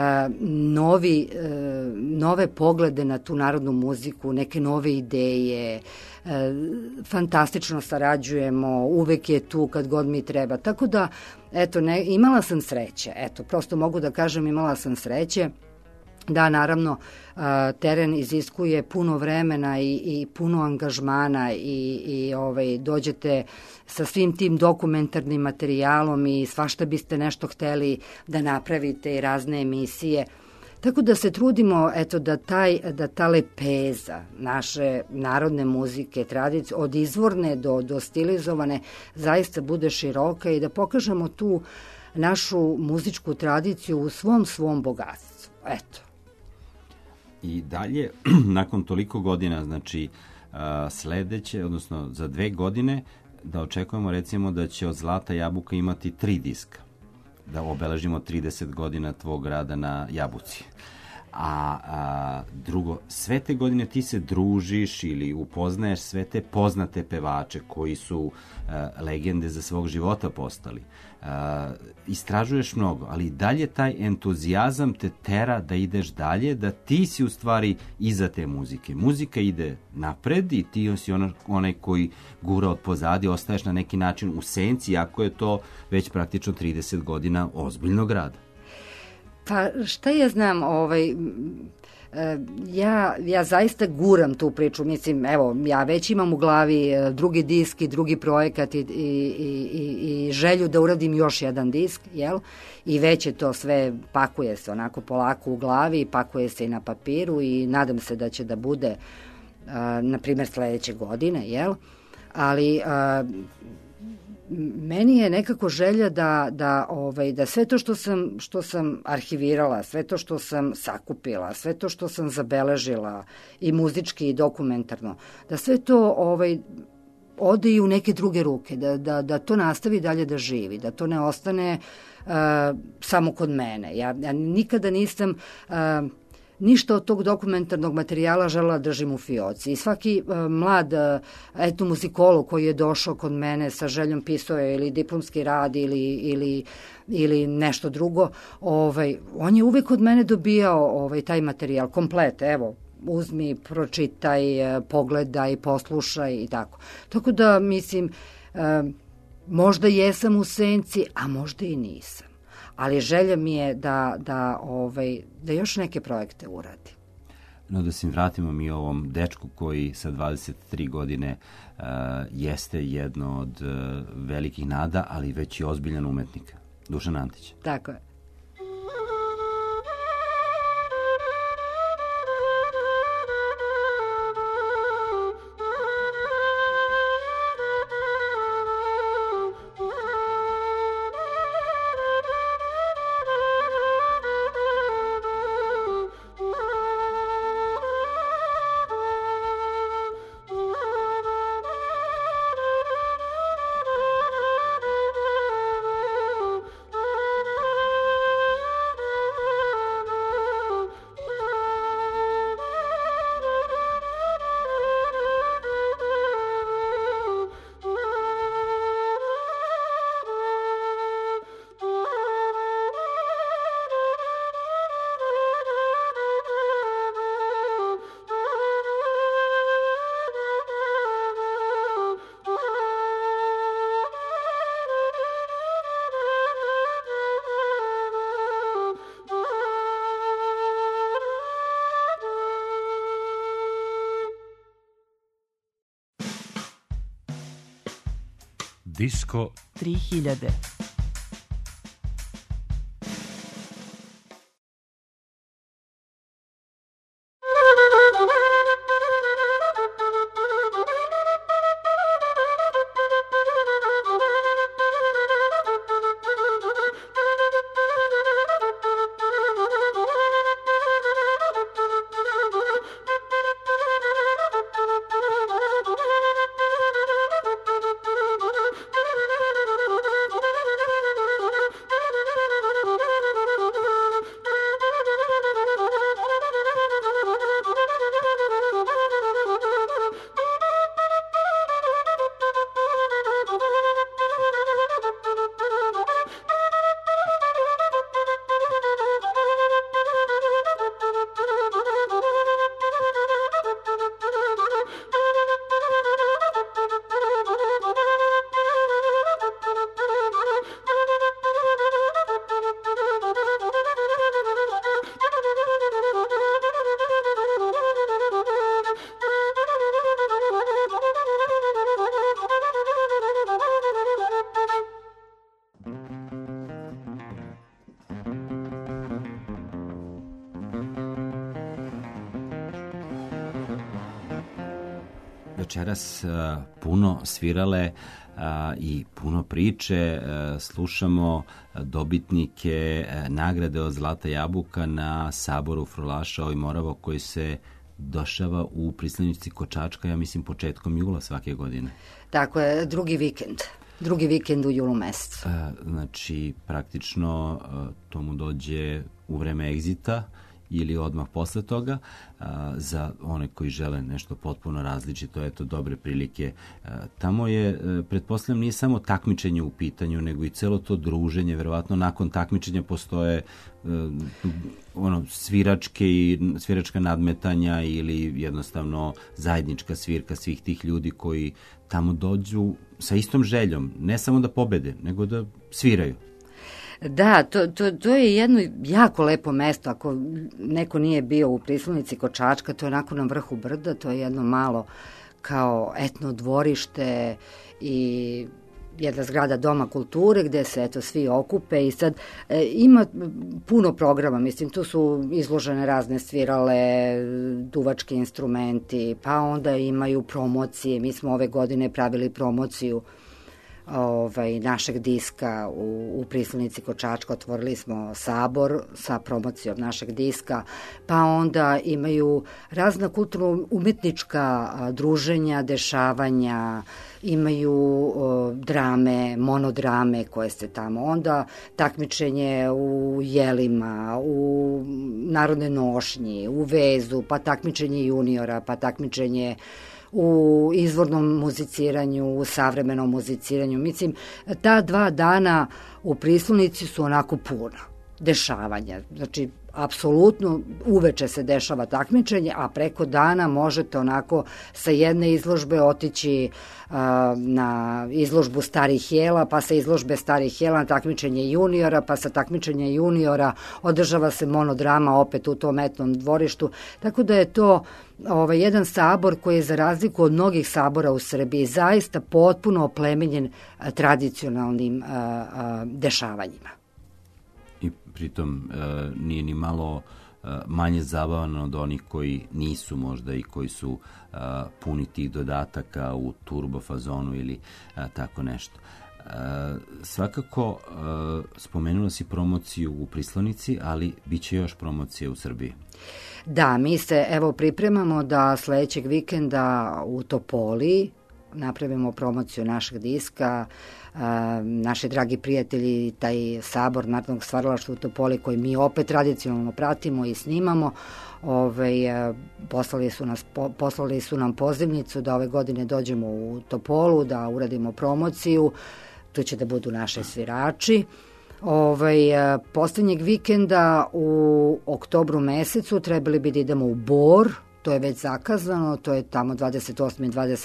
nove poglede na tu narodnu muziku, neke nove ideje, fantastično sarađujemo, uvek je tu kad god mi treba. Tako da, eto, imala sam sreće, eto, prosto mogu da kažem, imala sam sreće. Da, naravno, teren iziskuje puno vremena i puno angažmana i dođete sa svim tim dokumentarnim materijalom i svašta biste nešto hteli da napravite i razne emisije. Tako da se trudimo da ta lepeza naše narodne muzike, tradicije, od izvorne do stilizovane, zaista bude široka i da pokažemo tu našu muzičku tradiciju u svom bogatstvu. Eto. I dalje, nakon toliko godina, znači sledeće, odnosno za 2 godine, da očekujemo recimo da će od Zlata jabuka imati 3 diska, da obeležimo 30 godina tvog rada na Jabuci. A drugo, sve te godine ti se družiš ili upoznaješ sve te poznate pevače koji su legende za svog života postali. Istražuješ mnogo, ali dalje taj entuzijazam te tera da ideš dalje, da ti si u stvari iza te muzike. Muzika ide napred i ti si onaj koji gura od pozadi, ostaješ na neki način u senci, ako je to već praktično 30 godina ozbiljnog rada. Pa šta ja znam, ja zaista guram tu priču, mislim, evo, ja već imam u glavi drugi disk i drugi projekat i želju da uradim još jedan disk, jel? I već je to sve, pakuje se onako polako u glavi, pakuje se i na papiru i nadam se da će da bude, na primjer, sledeće godine, jel? Ali meni je nekako želja da sve to što sam arhivirala, sve to što sam sakupila, sve to što sam zabeležila i muzički i dokumentarno, da sve to ode i u neke druge ruke, da to nastavi dalje da živi, da to ne ostane samo kod mene. Ja nikada nisam ništa od tog dokumentarnog materijala želela držim u fioci. I svaki mlad etnomuzikolog koji je došao kod mene sa željom pisao je ili diplomski rad ili nešto drugo, on je uvek od mene dobijao taj materijal komplet, evo, uzmi, pročitaj, pogledaj, poslušaj i tako. Tako da, mislim, možda jesam u senci, a možda i nisam. Ali želja mi je da još neke projekte uradi. No da se vratimo mi ovom dečku koji sa 23 godine jeste jedno od velikih nada, ali već i ozbiljan umetnik. Dušan Antić. Tako je. Disko 3000. večeras puno svirale i puno priče. Slušamo dobitnike nagrade od Zlata jabuka na saboru frulaša i Morava koji se dešava u pristanici Kočačka, ja mislim početkom jula svake godine. Tako je, drugi vikend u julu mesecu. Znači, praktično to mu dođe u vreme egzita ili odmah posle toga. Za one koji žele nešto potpuno različito, eto, dobre prilike. Tamo je, pretpostavljam, nije samo takmičenje u pitanju, nego i celo to druženje. Verovatno nakon takmičenja postoje sviračka nadmetanja ili jednostavno zajednička svirka svih tih ljudi koji tamo dođu sa istom željom, ne samo da pobede, nego da sviraju. Da, to je jedno jako lepo mesto. Ako neko nije bio u pristanici Kočačka, to je onako na vrhu brda, to je jedno malo kao etno dvorište i jedna zgrada Doma kulture gde se eto svi okupe i sad ima puno programa, mislim tu su izložene razne svirale, duvački instrumenti, pa onda imaju promocije. Mi smo ove godine pravili promociju našeg diska u pristanici Kočačka, otvorili smo sabor sa promocijom našeg diska, pa onda imaju razna kulturno-umetnička druženja, dešavanja, imaju drame, monodrame koje se tamo, onda takmičenje u jelima, u narodnoj nošnji, u vezu, pa takmičenje juniora, pa takmičenje u izvornom muziciranju, u savremenom muziciranju. Mislim, ta 2 dana u pristanici su onako puna dešavanja. Znači, apsolutno uveče se dešava takmičenje, a preko dana možete onako sa jedne izložbe otići na izložbu starih jela, pa sa izložbe starih jela na takmičenje juniora, pa sa takmičenja juniora održava se monodrama opet u tom etnom dvorištu. Tako da je to jedan sabor koji je za razliku od mnogih sabora u Srbiji zaista potpuno oplemenjen tradicionalnim dešavanjima. I pritom nije ni malo manje zabavan od onih koji nisu možda i koji su puni tih dodataka u turbo fazonu ili tako nešto. Svakako spomenula si promociju u Prislonici, ali bit će još promocije u Srbiji. Da, mi se pripremamo da sledećeg vikenda u Topoli napravimo promociju našeg diska. Naši dragi prijatelji, taj sabor narodnog stvaralaštva u Topoli koji mi opet tradicionalno pratimo i snimamo, poslali su nam pozivnicu da ove godine dođemo u Topolu, da uradimo promociju. Tu će da budu naše svirači. Poslednjeg vikenda u oktobru mesecu trebali bi da idemo u Bor, to je već zakazano, to je tamo 28. i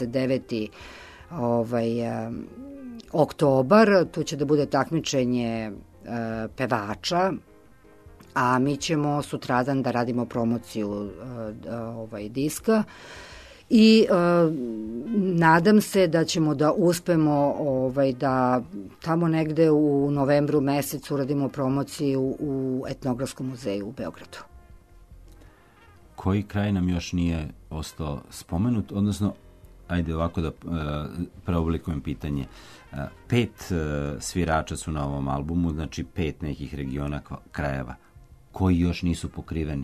29. Oktobar, tu će da bude takmičenje pevača, a mi ćemo sutradan da radimo promociju diska i nadam se da ćemo da uspemo da tamo negde u novembru mesecu uradimo promociju u Etnografskom muzeju u Beogradu. Koji kraj nam još nije ostao spomenut, odnosno ajde ovako da preoblikujem pitanje. 5 svirača su na ovom albumu, znači 5 nekih regiona krajeva. Koji još nisu pokriveni?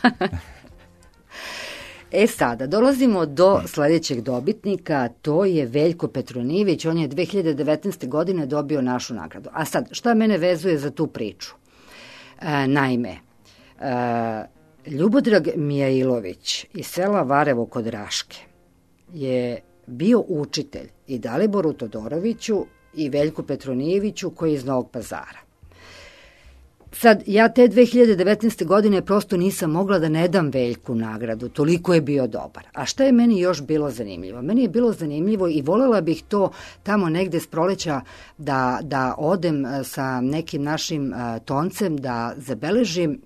Sada, dolazimo do sledećeg dobitnika, to je Veljko Petronijević, on je 2019. godine dobio našu nagradu. A sad, šta mene vezuje za tu priču? Naime, Ljubodrag Mijailović iz sela Varevo kod Raške je bio učitelj i Daliboru Todoroviću i Veljku Petronijeviću koji je iz Novog Pazara. Sad, ja te 2019. godine prosto nisam mogla da ne dam Veljku nagradu, toliko je bio dobar. A šta je meni još bilo zanimljivo? Meni je bilo zanimljivo i volela bih to tamo negde s proleća da odem sa nekim našim toncem, da zabeležim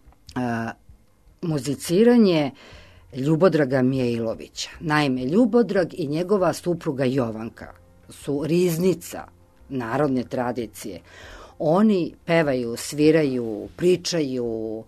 muziciranje Ljubodraga Mijailovića. Naime, Ljubodrag i njegova supruga Jovanka su riznica narodne tradicije. Oni pevaju, sviraju, pričaju,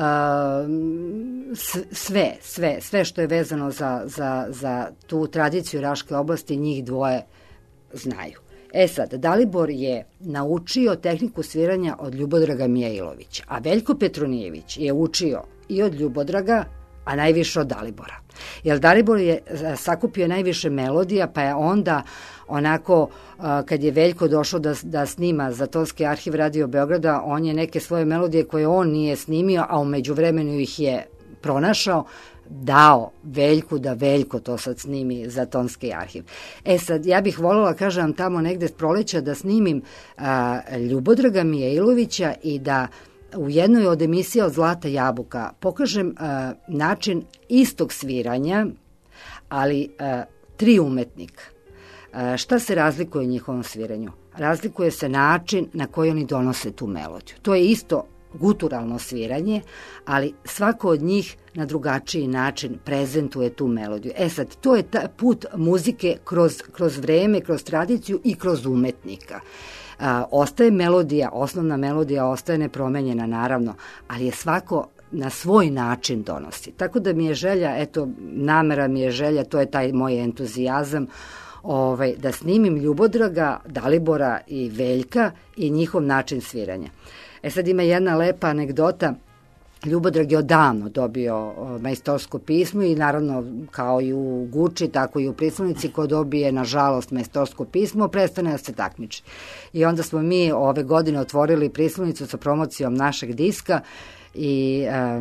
sve što je vezano za tu tradiciju Raške oblasti, njih dvoje znaju. Sad, Dalibor je naučio tehniku sviranja od Ljubodraga Mijailovića, a Veljko Petronijević je učio i od Ljubodraga, a najviše od Dalibora. Jer Dalibor je sakupio najviše melodija, pa je onda onako, kad je Veljko došao da snima za Tonski arhiv Radio Beograda, on je neke svoje melodije koje on nije snimio, a u međuvremenu ih je pronašao, dao Veljku da Veljko to sad snimi za Tonski arhiv. Sad, ja bih voljela, kažem, tamo negde s proleća da snimim Ljubodraga Mijailovića i da u jednoj od emisija od Zlata jabuka pokažem način istog sviranja, ali 3 umetnika. Šta se razlikuje u njihovom sviranju? Razlikuje se način na koji oni donose tu melodiju. To je isto guturalno sviranje, ali svako od njih na drugačiji način prezentuje tu melodiju. Sad, to je put muzike kroz vreme, kroz tradiciju i kroz umetnika. Ostaje melodija, osnovna melodija ostaje nepromenjena, naravno, ali je svako na svoj način donosi. Tako da mi je želja, namera mi je želja, to je taj moj entuzijazam, da snimim Ljubodraga, Dalibora i Veljka i njihov način sviranja. Sad ima jedna lepa anegdota. Ljubodrag je odavno dobio majstorsko pismo i naravno kao i u Guči, tako i u Prislonici, ko dobije nažalost majstorsko pismo, prestane da se takmiči. I onda smo mi ove godine otvorili Prislonicu sa promocijom našeg diska i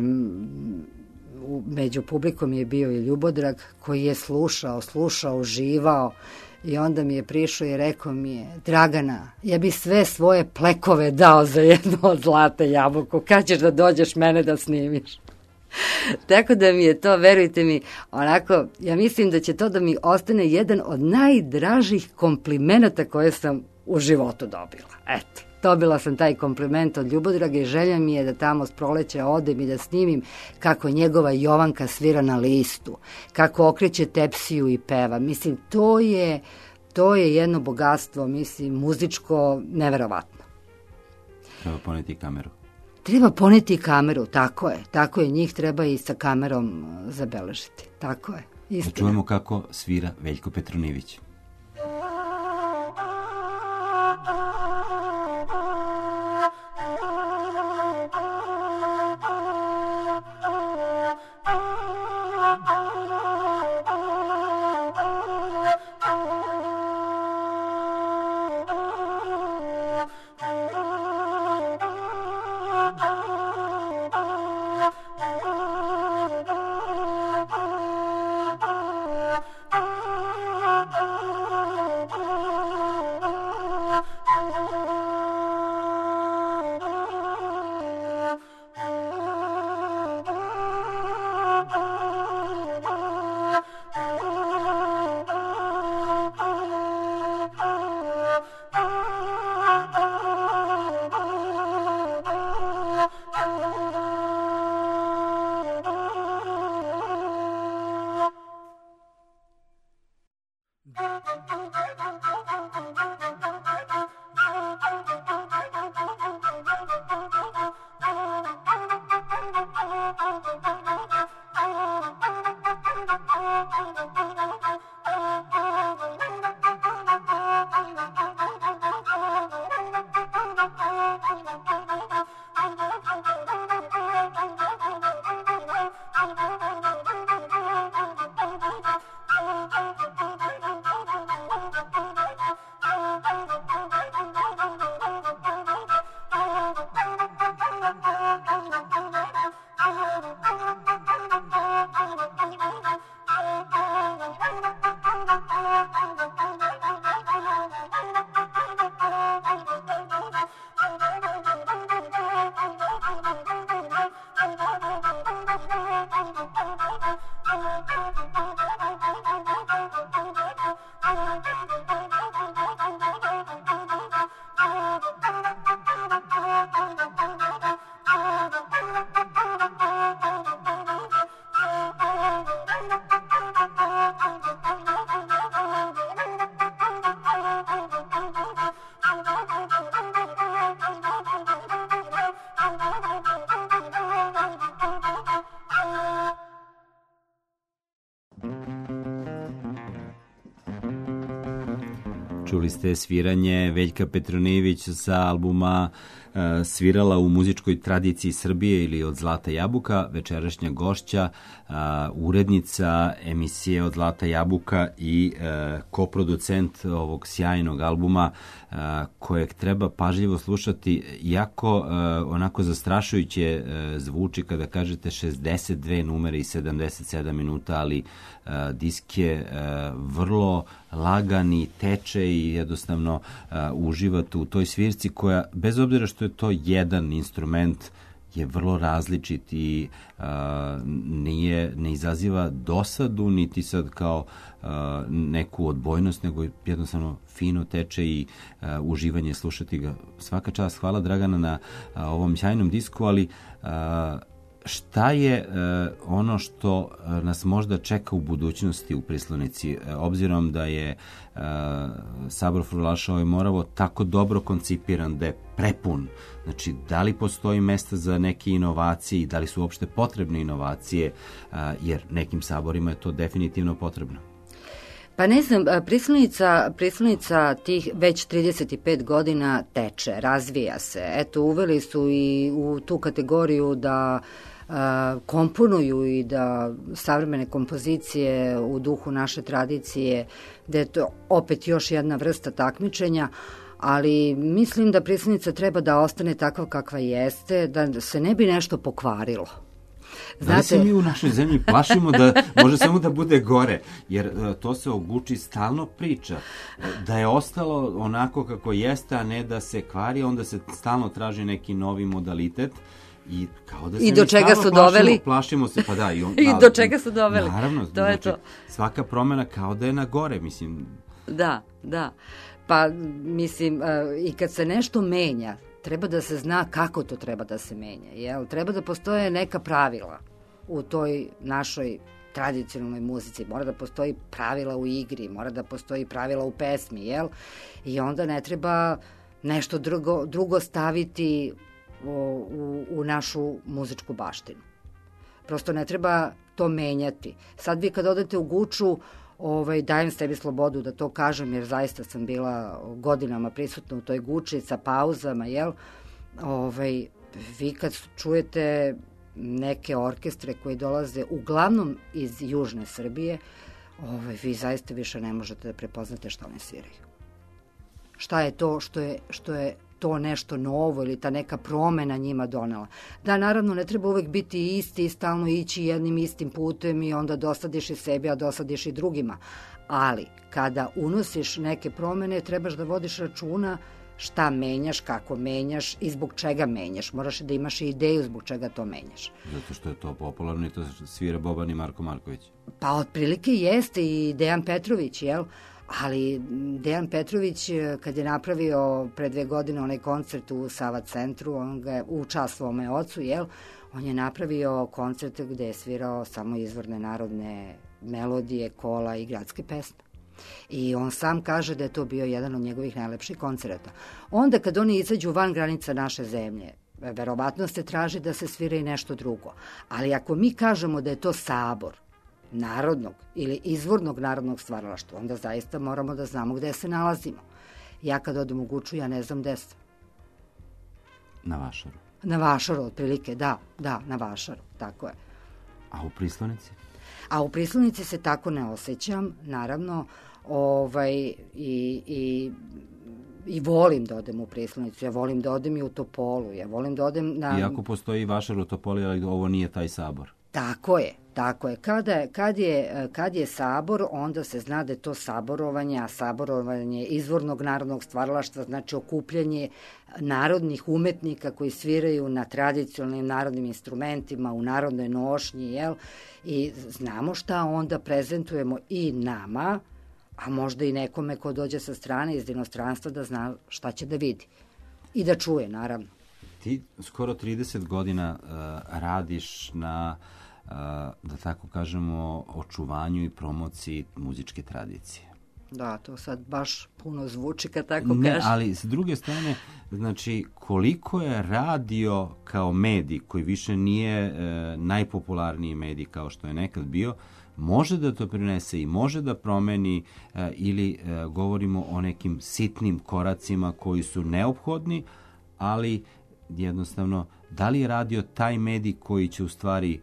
među publikom je bio i Ljubodrag koji je slušao, uživao. I onda mi je prišao i rekao mi je: Dragana, ja bi sve svoje plekove dao za jedno od Zlate jabuku, kad ćeš da dođeš mene da snimiš? Tako da mi je to, verujte mi, onako, ja mislim da će to da mi ostane jedan od najdražih komplimenata koje sam u životu dobila. Eto, dobila sam taj kompliment od Ljubodraga i želja mi je da tamo s proleća odem i da snimim kako njegova Jovanka svira na listu, kako okreće tepsiju i peva. Mislim, to je jedno bogatstvo, mislim, muzičko neverovatno. Treba poneti kameru. Treba poneti kameru, tako je, njih treba i sa kamerom zabeležiti, tako je. Istina. Da čujemo kako svira Veljko Petronijević. Čuli ste sviranje Veljka Petronijević sa albuma Svirala u muzičkoj tradiciji Srbije ili Od Zlata jabuka. Večerašnja gošća, urednica emisije Od Zlata jabuka i koproducent ovog sjajnog albuma kojeg treba pažljivo slušati. Jako onako zastrašujuće zvuči kada kažete 62 numere i 77 minuta, ali disk je vrlo lagani, teče i jednostavno uživate u toj svirci koja, bez obzira što je to jedan instrument, je vrlo različit i ne izaziva dosadu, niti sad kao neku odbojnost, nego jednostavno fino teče i uživanje slušati ga. Svaka čast, hvala Dragana na ovom sjajnom disku, ali šta je ono što nas možda čeka u budućnosti u Prislonici, obzirom da je Sabor Frulaša Moravo tako dobro koncipiran da je prepun? Znači, da li postoji mesta za neke inovacije i da li su uopšte potrebne inovacije, jer nekim saborima je to definitivno potrebno? Pa ne znam, Prislonica tih već 35 godina teče, razvija se. Eto, uveli su i u tu kategoriju da komponuju i da savremene kompozicije u duhu naše tradicije, da je to opet još jedna vrsta takmičenja, ali mislim da Prislonica treba da ostane takva kakva jeste, da se ne bi nešto pokvarilo. Da li se mi u našoj zemlji plašimo da može samo da bude gore, jer to se o Guči stalno priča, da je ostalo onako kako jeste, a ne da se kvari, onda se stalno traži neki novi modalitet. I kao da se do čega su doveli? Plašimo se, pa da. I do čega su doveli? Naravno, to znači, je to. Svaka promena kao da je na gore, mislim. Da. Pa, mislim, i kad se nešto menja, treba da se zna kako to treba da se menja, jel? Treba da postoje neka pravila u toj našoj tradicionalnoj muzici, mora da postoji pravila u igri, mora da postoji pravila u pesmi, jel? I onda ne treba nešto drugo staviti u našu muzičku baštinu. Prosto ne treba to menjati. Sad vi kad odete u Guču, dajem sebi slobodu da to kažem, jer zaista sam bila godinama prisutna u toj Guči sa pauzama, jel? Vi kad čujete neke orkestre koji dolaze uglavnom iz južne Srbije, vi zaista više ne možete da prepoznate šta one sviraju. Šta je to što je to nešto novo ili ta neka promena njima donela. Da, naravno, ne treba uvek biti isti i stalno ići jednim istim putem i onda dosadiš i sebi, a dosadiš i drugima. Ali, kada unosiš neke promene, trebaš da vodiš računa šta menjaš, kako menjaš i zbog čega menjaš. Moraš da imaš i ideju zbog čega to menjaš. Zato što je to popularno i to svira Boban i Marko Marković. Pa, otprilike jeste i Dejan Petrović, jel? Ali Dejan Petrović, kad je napravio pre 2 godine onaj koncert u Sava centru, on ga je učast svome ocu, jel? On je napravio koncert gde je svirao samo izvorne narodne melodije, kola i gradske pesme. I on sam kaže da je to bio jedan od njegovih najlepših koncerata. Onda kad oni izađu van granica naše zemlje, verovatno se traži da se svira i nešto drugo. Ali ako mi kažemo da je to sabor narodnog ili izvornog narodnog stvaralaštva, onda zaista moramo da znamo gde se nalazimo. Ja kad odem u Guču, ja ne znam gde sam. Na Vašaru. Na Vašaru, otprilike, da, na Vašaru, tako je. A u Prislonici? A u Prislonici se tako ne osjećam, naravno, i volim da odem u Prislonicu, ja volim da odem i u Topolu, ja volim da odem na... Iako postoji Vašar u Topoli, ali ovo nije taj sabor. Tako je. Kad je sabor, onda se zna da je to saborovanje, a saborovanje izvornog narodnog stvaralaštva, znači okupljanje narodnih umetnika koji sviraju na tradicionalnim narodnim instrumentima, u narodnoj nošnji, jel? I znamo šta onda prezentujemo i nama, a možda i nekome ko dođe sa strane iz inostranstva da zna šta će da vidi. I da čuje, naravno. Ti skoro 30 godina radiš na, da tako kažemo, očuvanju i promociji muzičke tradicije. Da, to sad baš puno zvuči kad tako kažeš. kažeš. Ali s druge strane, znači, koliko je radio kao medij, koji više nije najpopularniji medij kao što je nekad bio, može da to prinese i može da promeni ili govorimo o nekim sitnim koracima koji su neophodni, ali jednostavno da li je radio taj medij koji će u stvari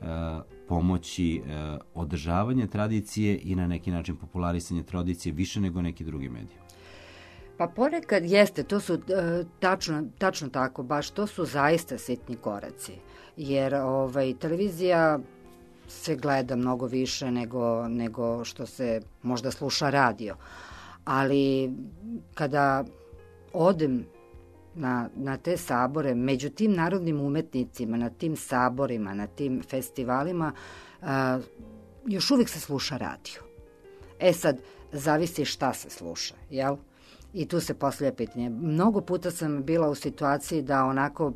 pomoći održavanje tradicije i na neki način popularisanje tradicije više nego neki drugi mediji? Pa ponekad jeste, to su tačno tako, baš to su zaista sitni koraci, jer televizija se gleda mnogo više nego što se možda sluša radio, ali kada odem na te sabore, među tim narodnim umetnicima, na tim saborima, na tim festivalima, još uvijek se sluša radio. Sad, zavisi šta se sluša, jel? I tu se postavlja pitanje. Mnogo puta sam bila u situaciji da onako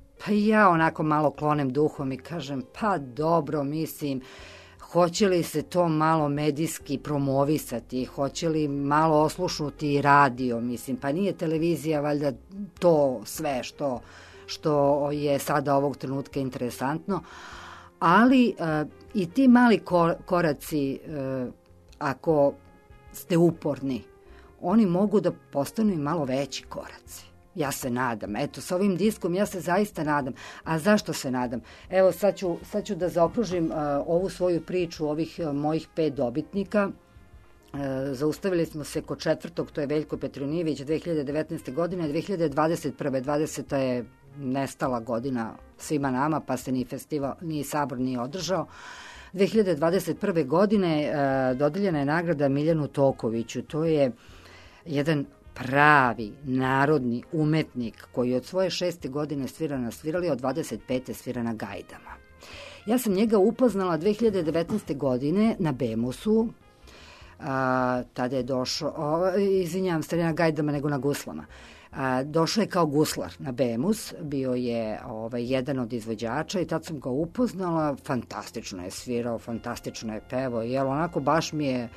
malo klonem duhom i kažem, pa dobro, mislim, hoće li se to malo medijski promovisati, hoće li malo oslušnuti radio, mislim, pa nije televizija valjda to sve što je sada ovog trenutka interesantno, ali i ti mali koraci, ako ste uporni, oni mogu da postanu i malo veći koraci. Ja se nadam. Eto, sa ovim diskom ja se zaista nadam. A zašto se nadam? Evo, sad ću da zaokružim ovu svoju priču, ovih mojih 5 dobitnika. Zaustavili smo se kod 4. to je Veljko Petronijević 2019. godine, 2021. 20. je nestala godina svima nama, pa se ni sabor nije održao. 2021. godine dodeljena je nagrada Miljanu Tokoviću. To je jedan pravi narodni umetnik koji od svoje 6. godine svira na svirali, od 25. svira na gajdama. Ja sam njega upoznala 2019. godine na Bemusu, tada je došao, izvinjavam se, ne na gajdama nego na guslama. Došao je kao guslar na Bemus, bio je jedan od izvođača i tad sam ga upoznala, fantastično je svirao, fantastično je pevao, jer onako baš mi je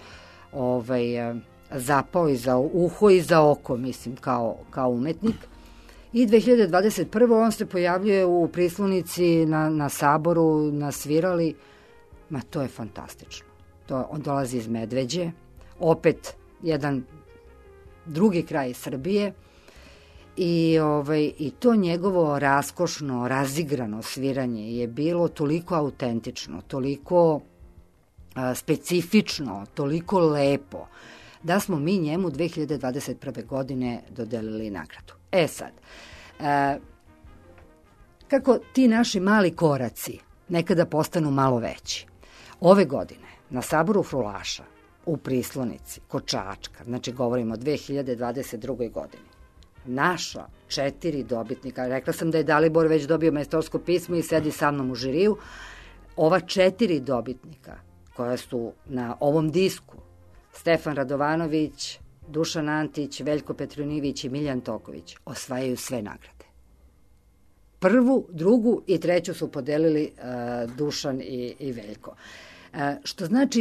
zapao i za uho i za oko, mislim, kao umetnik. I 2021. on se pojavljuje u Prislonici na saboru, na svirali. Ma to je fantastično. On dolazi iz Medveđe, opet jedan drugi kraj Srbije i to njegovo raskošno, razigrano sviranje je bilo toliko autentično, toliko specifično, toliko lepo, da smo mi njemu 2021. godine dodelili nagradu. Sad, kako ti naši mali koraci nekada postanu malo veći. Ove godine na saboru frulaša u Prislonici, kod Čačka, znači govorimo o 2022. godini, naša 4 dobitnika, rekla sam da je Dalibor već dobio majstorsko pismo i sedi sa mnom u žiriju, ova 4 dobitnika koja su na ovom disku, Stefan Radovanović, Dušan Antić, Veljko Petronijević i Miljan Toković, osvajaju sve nagrade. 1., 2. i 3. su podelili Dušan i Veljko. Što znači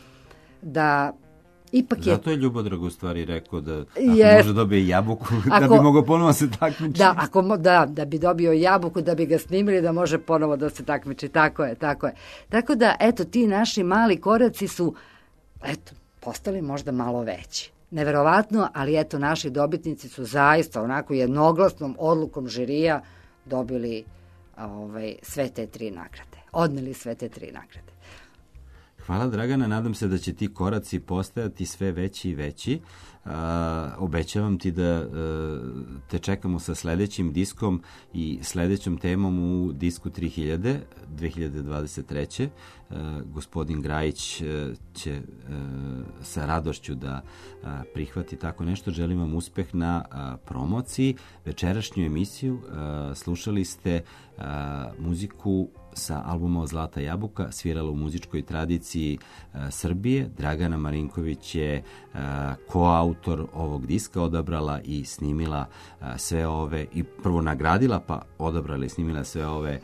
da ipak je... Zato je Ljubodrag u stvari rekao da ako može dobije jabuku, da bi mogao ponovo se takmiči. Da bi dobio jabuku, da bi ga snimili, da može ponovo da se takmiči. Tako je. Tako da, eto, ti naši mali koraci su, postali možda malo veći. Neverovatno, ali eto, naši dobitnici su zaista onako jednoglasnom odlukom žirija dobili sve te 3 nagrade. Odneli sve te 3 nagrade. Hvala, Dragana, nadam se da će ti koraci postajati sve veći i veći. Obećavam ti da te čekamo sa sledećim diskom i sledećom temom u disku 3000 2023. Gospodin Grajić će sa radošću da prihvati tako nešto. Želim vam uspeh na promociji. Večerašnju emisiju slušali ste muziku sa albuma Od zlata jabuka, svirala u muzičkoj tradiciji Srbije. Dragana Marinković je koautor ovog diska, odabrala i snimila sve ove, i prvo nagradila, pa odabrala i snimila sve ove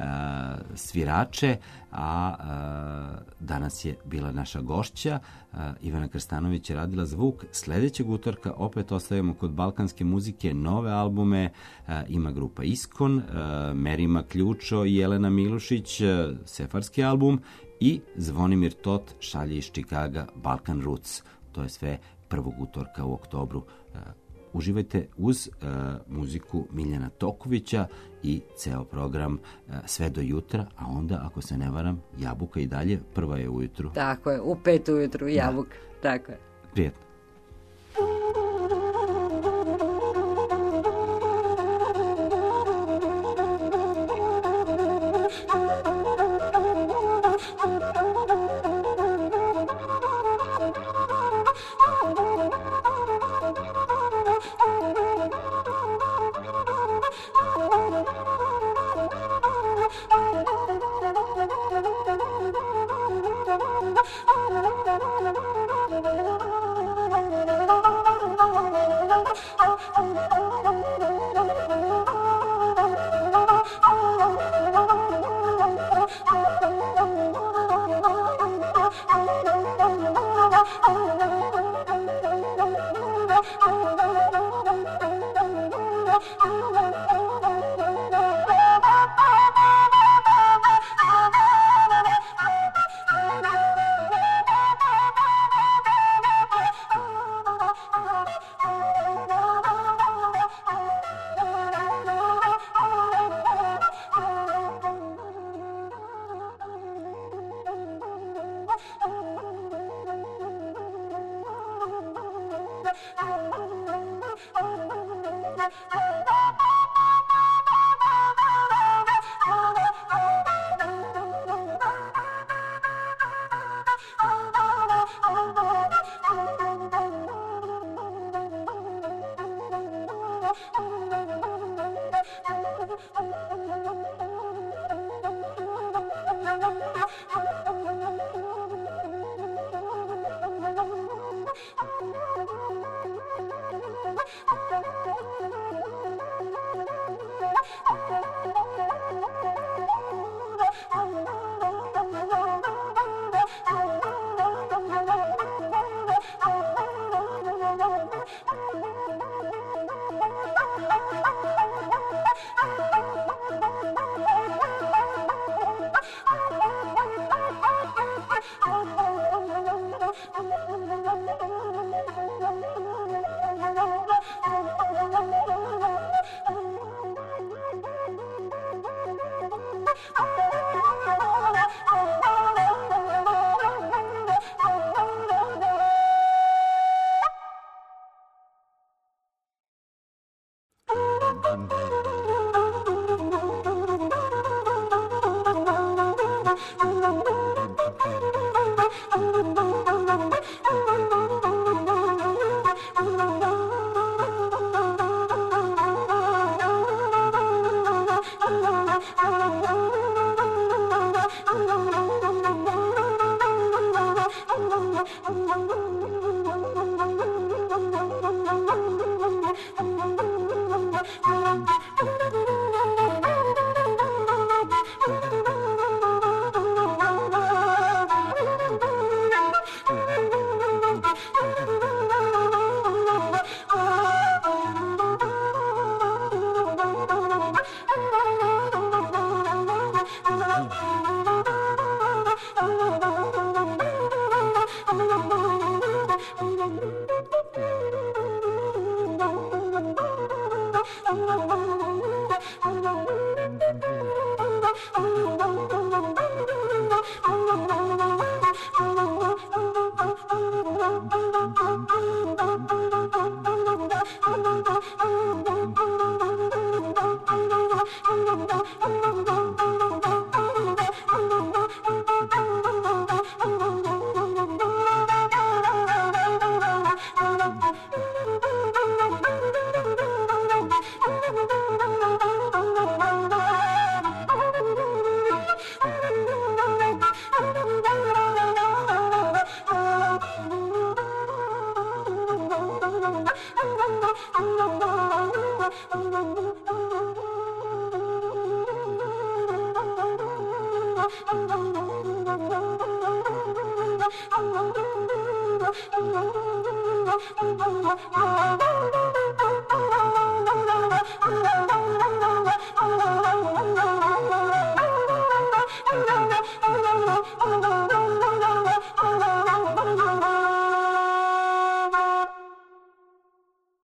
svirače, a danas je bila naša gošća. Ivana Krstanović je radila zvuk. Sledećeg utorka opet ostavimo kod balkanske muzike nove albume. Ima grupa Iskon, Merima Ključo i Jelena Miluš Milošić, sefarski album, i Zvonimir Tot šalje iz Čikaga Balkan Roots. To je sve 1. utorka u oktobru. Uživajte uz muziku Miljana Tokovića i ceo program sve do jutra, a onda, ako se ne varam, Jabuka i dalje, prva je ujutru. Tako je, u 5 ujutru Jabuka. Da. Tako je. Prijetno.